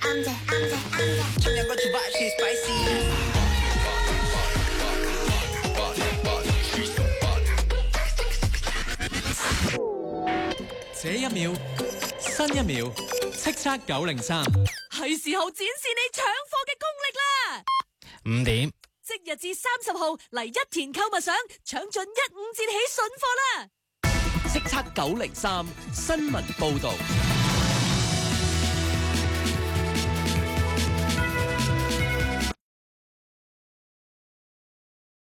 청양고추 맛이 spicy. 這一秒，新一秒，叱咤903， 係時候展示你搶貨嘅功力啦 ！5點， 即日至30號嚟一田購物賞，搶盡15折起筍貨啦！ 叱咤903新聞報導。